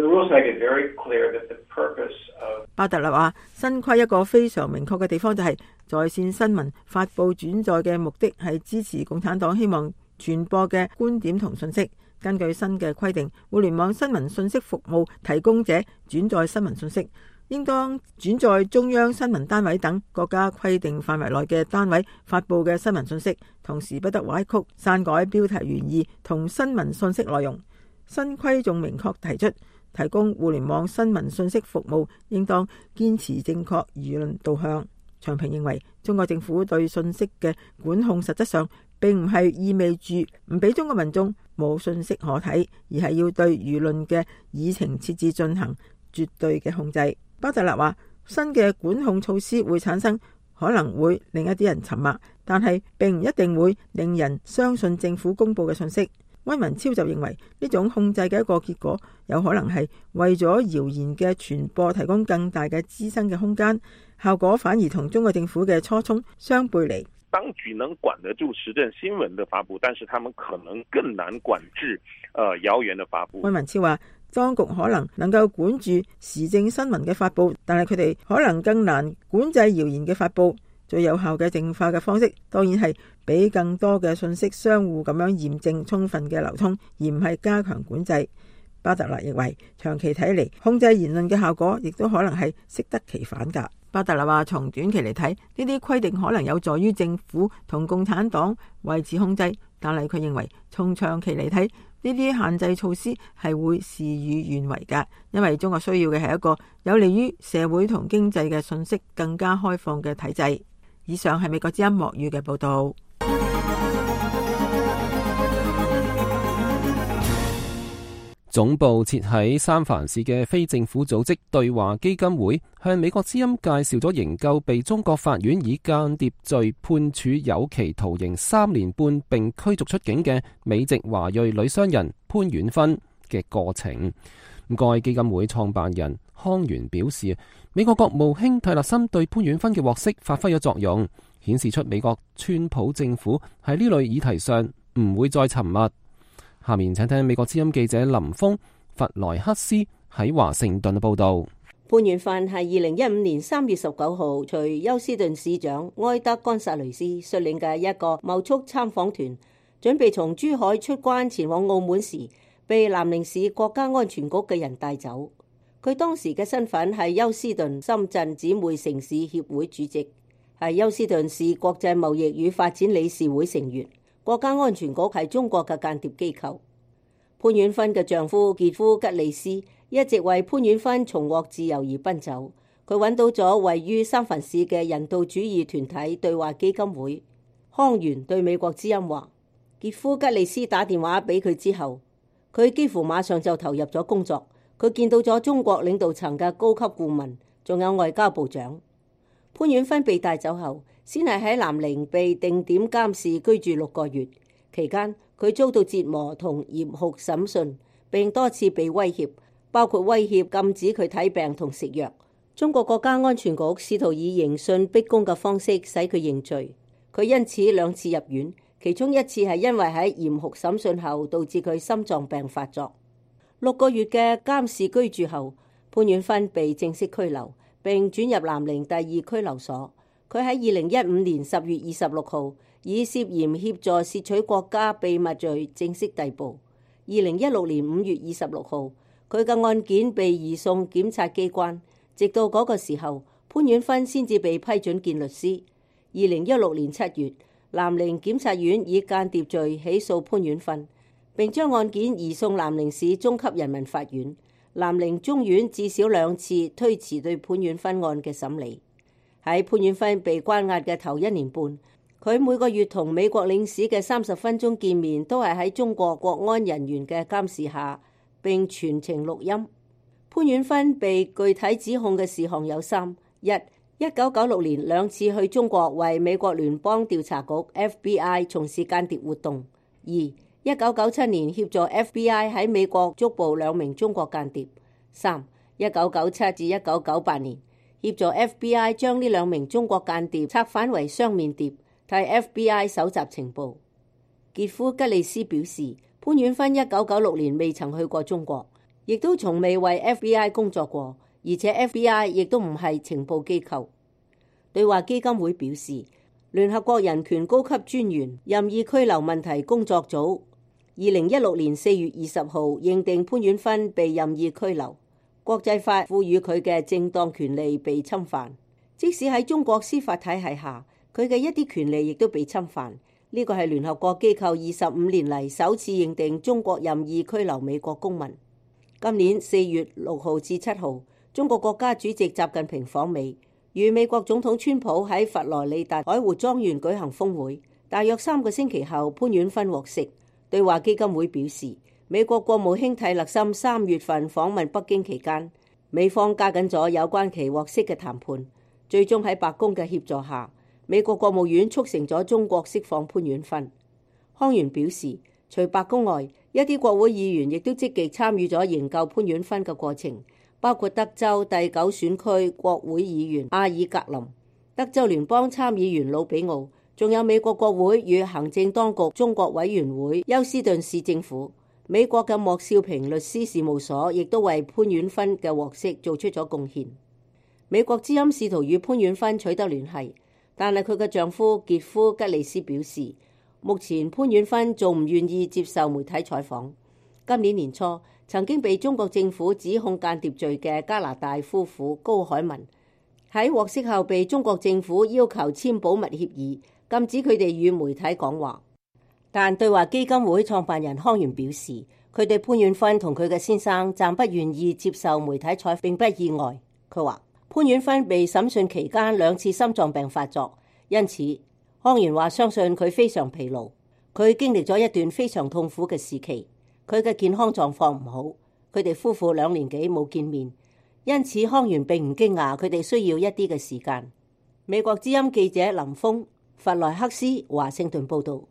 巴特勒話，新規一個非常明確嘅地方就係在線新聞發佈轉載嘅目的係支持共產黨希望傳播嘅觀點同信息。根據新嘅規定，互聯網新聞信息服務提供者轉載新聞信息，應當轉載中央新聞單位等國家規定範圍內嘅單位發佈嘅新聞信息，同時不得歪曲、篡改標題原意同新聞信息內容。新規仲明確提出，提供互聯網新聞信息服務應當堅持正確輿論導向。長平認為，中國政府對信息嘅管控實質上並唔係意味住唔俾中國民眾冇信息可睇，而係要對輿論嘅議程設置進行絕對嘅控制。巴特勒話，新嘅管控措施會產生可能會令一啲人沉默，但係並唔一定會令人相信政府公布嘅信息。 溫文超就認為呢種控制嘅一個結果，有可能係為咗謠言嘅傳播提供更大嘅滋生嘅空間，效果反而同中國政府嘅初衷相背離。 當局能管得住時政新聞的發布，但是他們可能更難管制呃謠言的發布。 溫文超話，當局可能能夠管住時政新聞嘅發布，但係佢哋可能更難管制謠言嘅發布。最有效嘅淨化嘅方式，當然係俾更多嘅信息相互咁樣驗證充分嘅流通，而唔係加強管制。巴特勒認為，長期睇嚟，控制言論嘅效果亦都可能係適得其反㗎。巴特勒話，從短期嚟睇，呢啲規定可能有助於政府同共產黨維持控制，但係佢認為，從長期嚟睇，呢啲限制措施係會事與願違㗎，因為中國需要嘅係一個有利於社會同經濟嘅信息更加開放嘅體制。以上係美國之音莫語嘅報道。 總部設喺三藩市嘅非政府組織對華基金會向美國之音介紹咗營救被中國法院以間諜罪判處有期徒刑三年半並驅逐出境嘅美籍華裔女商人潘婉芬嘅過程。該基金會創辦人康源表示，美國國務卿蒂勒森對潘婉芬嘅獲釋發揮咗作用，顯示出美國川普政府喺呢類議題上唔會再沉默。下面請聽美國之音記者林峰弗萊克斯喺華盛頓嘅報道。 潘婉芬係二零一五年三月十九號隨休斯頓市長埃德干薩雷斯率領嘅一個貿促參訪團，準備從珠海出關前往澳門時，被南寧市國家安全局嘅人帶走。佢當時嘅身份係休斯頓深圳姊妹城市協會主席，係休斯頓市國際貿易與發展理事會成員。國家安全局係中國嘅間諜機構。潘婉芬嘅丈夫傑夫吉利斯一直為潘婉芬重獲自由而奔走。佢揾到咗位於三藩市嘅人道主義團體對華基金會。康源對美國之音話，傑夫吉利斯打電話俾佢之後，佢幾乎馬上就投入咗工作。佢見到咗中國領導層嘅高級顧問，仲有外交部長。潘婉芬被帶走後，先係喺南寧被定點監視居住六個月，期間佢遭到折磨同嚴酷審訊，並多次被威脅，包括威脅禁止佢睇病同食藥。中國國家安全局試圖以刑訊逼供嘅方式使佢認罪，佢因此兩次入院，其中一次係因為喺嚴酷審訊後導致佢心臟病發作。六個月嘅監視居住後，潘婉芬被正式拘留，並轉入南寧第二拘留所。佢喺二零一五年十月二十六號以涉嫌協助竊取國家秘密罪正式逮捕。二零一六年五月二十六號，佢嘅案件被移送檢察機關，直到嗰個時候，潘婉芬先至被批准見律師。二零一六年七月，南寧檢察院以間諜罪起訴潘婉芬，並將案件移送南寧市中級人民法院。南寧中院至少兩次推遲對潘婉芬案嘅審理。喺潘婉芬被關押嘅頭一年半，佢每個月同美國領事嘅三十分鐘見面都係喺中國國安人員嘅監視下，並全程錄音。潘婉芬被具體指控嘅事項有三：一、一九九六年兩次去中國為美國聯邦調查局 F B I 從事間諜活動；二、一九九七年協助 F B I 喺美國捉捕兩名中國間諜；三、一九九七至一九九八年協助 F B I 將呢兩名中國間諜策反為雙面諜，替 F B I 搜集情報。傑夫吉利斯表示，潘婉芬一九九六年未曾去過中國，亦都從未為 F B I 工作過，而且 F B I 亦都唔係情報機構。對華基金會表示，聯合國人權高級專員任意拘留問題工作組二零一六年四月二十號認定潘婉芬被任意拘留，國際法賦予佢嘅正當權利被侵犯。即使喺中國司法體系下，佢嘅一啲權利亦都被侵犯。呢個係聯合國機構二十五年嚟首次認定中國任意拘留美國公民。今年四月六號至七號，中國國家主席習近平訪美，與美國總統川普喺佛羅里達海湖莊園舉行峰會。大約三個星期後，潘婉芬獲釋。對華基金會表示，美國國務卿蒂勒森三月份訪問北京期間，美方加緊咗有關其獲釋嘅談判，最終喺白宮嘅協助下，美國國務院促成咗中國釋放潘婉芬。康源表示， 除白宮外，一啲國會議員亦都積極參與咗營救潘婉芬嘅過程，包括德州第九選區國會議員阿爾格林、德州聯邦參議員魯比奧，仲有美國國會與行政當局中國委員會休斯頓市政府。美國嘅莫少平律師事務所亦都為潘婉芬嘅獲釋做出咗貢獻。美國之音試圖與潘婉芬取得聯繫，但係佢嘅丈夫傑夫吉利斯表示，目前潘婉芬仲唔願意接受媒體採訪。今年年初，曾經被中國政府指控間諜罪嘅加拿大夫婦高海文，喺獲釋後被中國政府要求簽保密協議，禁止佢哋與媒體講話。但對華基金會創辦人康源表示，佢對潘婉芬同佢嘅先生暫不願意接受媒體採訪並不意外。佢話潘婉芬被審訊期間兩次心臟病發作，因此康源話相信佢非常疲勞，佢經歷咗一段非常痛苦嘅時期，佢嘅健康狀況唔好，佢哋夫婦兩年幾冇見面，因此康源並唔驚訝佢哋需要一啲嘅時間。美國之音記者林峰，弗萊克斯，華盛頓報道。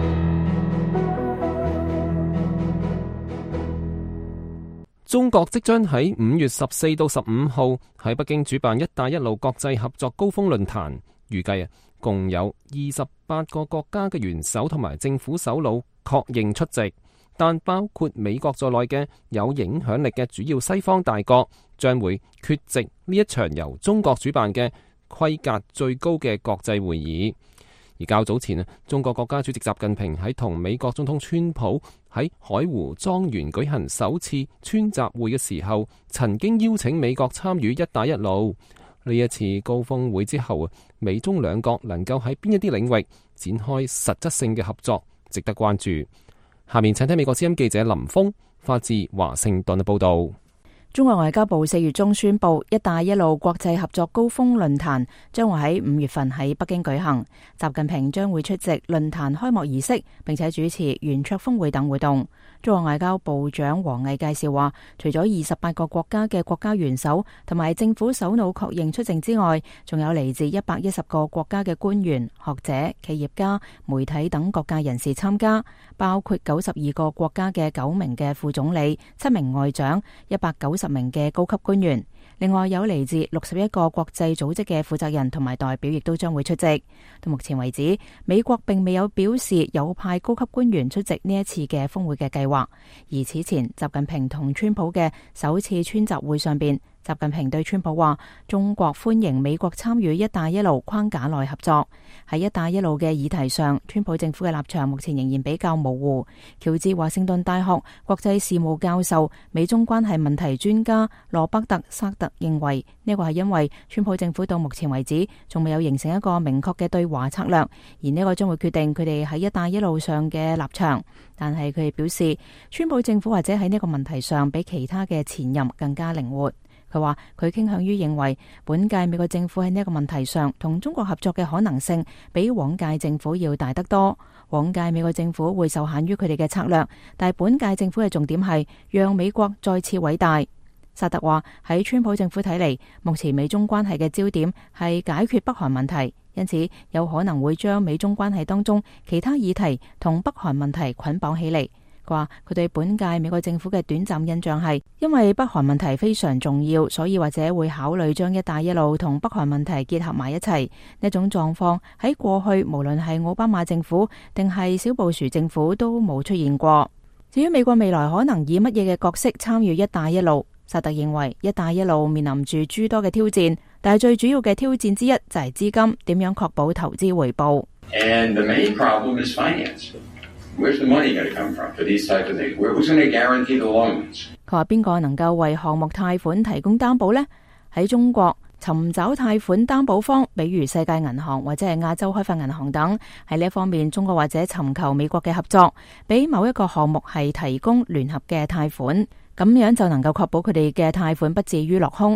中國即將喺五月十四到十五號喺北京舉辦一帶一路國際合作高峰論壇，預計啊共有二十八個國家嘅元首同埋政府首腦確認出席，但包括美國在內嘅有影響力嘅主要西方大國將會缺席呢一場由中國主辦嘅規格最高嘅國際會議。而較早前啊，中國國家主席習近平喺同美國總統川普喺海湖莊園舉行首次川習會嘅時候，曾經邀請美國參與一帶一路。呢一次高峰會之後啊，美中兩國能夠喺邊一啲領域展開實質性嘅合作，值得關注。下面請聽美國之音記者林峰發自華盛頓嘅報道。 中國外交部四月中宣布，一帶一路國際合作高峰論壇將會喺五月份喺北京舉行，習近平將會出席論壇開幕儀式，並且主持圓桌峰會等活動。中國外交部長王毅介紹話，除咗二十八個國家嘅國家元首同埋政府首腦確認出席之外，仲有嚟自一百一十個國家嘅官員、學者、企業家、媒體等各界人士參加，包括九十二個國家嘅九名嘅副總理、七名外長、一百九十名嘅高級官員。另外有嚟自六十一個國際組織嘅負責人同埋代表，亦都將會出席。到目前為止，美國並未有表示有派高級官員出席呢一次嘅峰會嘅計劃。而此前，習近平同川普嘅首次川習會上邊，習近平對川普話，中國歡迎美國參與一帶一路框架內合作。喺一帶一路嘅議題上，川普政府嘅立場目前仍然比較模糊。喬治華盛頓大學國際事務教授、美中關係問題專家羅伯特·薩特認為，呢個係因為川普政府到目前為止仲未有形成一個明確嘅對華策略，而呢個將會決定佢哋喺一帶一路上嘅立場。但係佢哋表示，川普政府或者喺呢個問題上比其他嘅前任更加靈活。佢話佢傾向於認為本屆美國政府喺呢一個問題上同中國合作嘅可能性比往屆政府要大得多。往屆美國政府會受限於佢哋嘅策略，但係本屆政府嘅重點係讓美國再次偉大。薩特話喺川普政府睇嚟，目前美中關係嘅焦點係解決北韓問題，因此有可能會將美中關係當中其他議題同北韓問題捆綁起嚟。佢話佢對本屆美國政府嘅短暫印象係，因為北韓問題非常重要，所以或者會考慮將一帶一路同北韓問題結合埋一齊。呢種狀況喺過去無論係奧巴馬政府定係小布殊政府都冇出現過。至於美國未來可能以乜嘢嘅角色參與一帶一路，薩特認為一帶一路面臨住諸多嘅挑戰，但係最主要嘅挑戰之一就係資金，點樣確保投資回報。 And the main problem is finance. Where's the money going to come from for these type of things? Who's going to guarantee the loans? 佢話邊個能夠為項目貸款提供擔保呢？喺中國尋找貸款擔保方，比如世界銀行或者係亞洲開發銀行等，喺呢一方面，中國或者尋求美國嘅合作，俾某一個項目係提供聯合嘅貸款，咁樣就能夠確保佢哋嘅貸款不至於落空。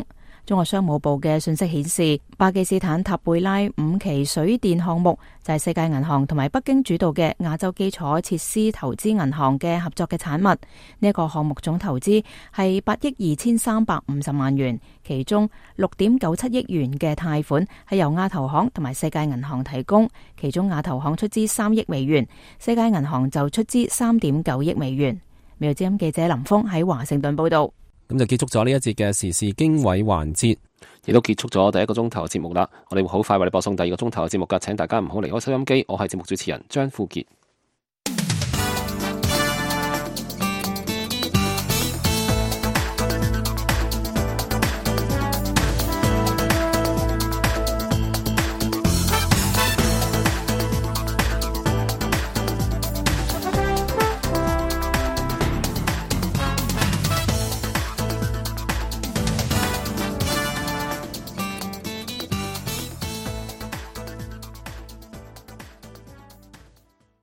中國商務部嘅信息顯示，巴基斯坦塔貝拉五期水電項目就係世界銀行同埋北京主導嘅亞洲基礎設施投資銀行嘅合作嘅產物。呢、這、一個項目總投資係八億二千三百五十萬元，其中六點九七億元嘅貸款係由亞投行同埋世界銀行提供，其中亞投行出資三億美元，世界銀行就出資三點九億美元。美國之音記者林峰喺華盛頓報道。 咁就結束咗呢一節嘅時事經緯環節，亦都結束咗第一個鐘頭嘅節目啦。我哋會好快為你播送第二個鐘頭嘅節目噶，請大家唔好離開收音機。我係節目主持人張富傑。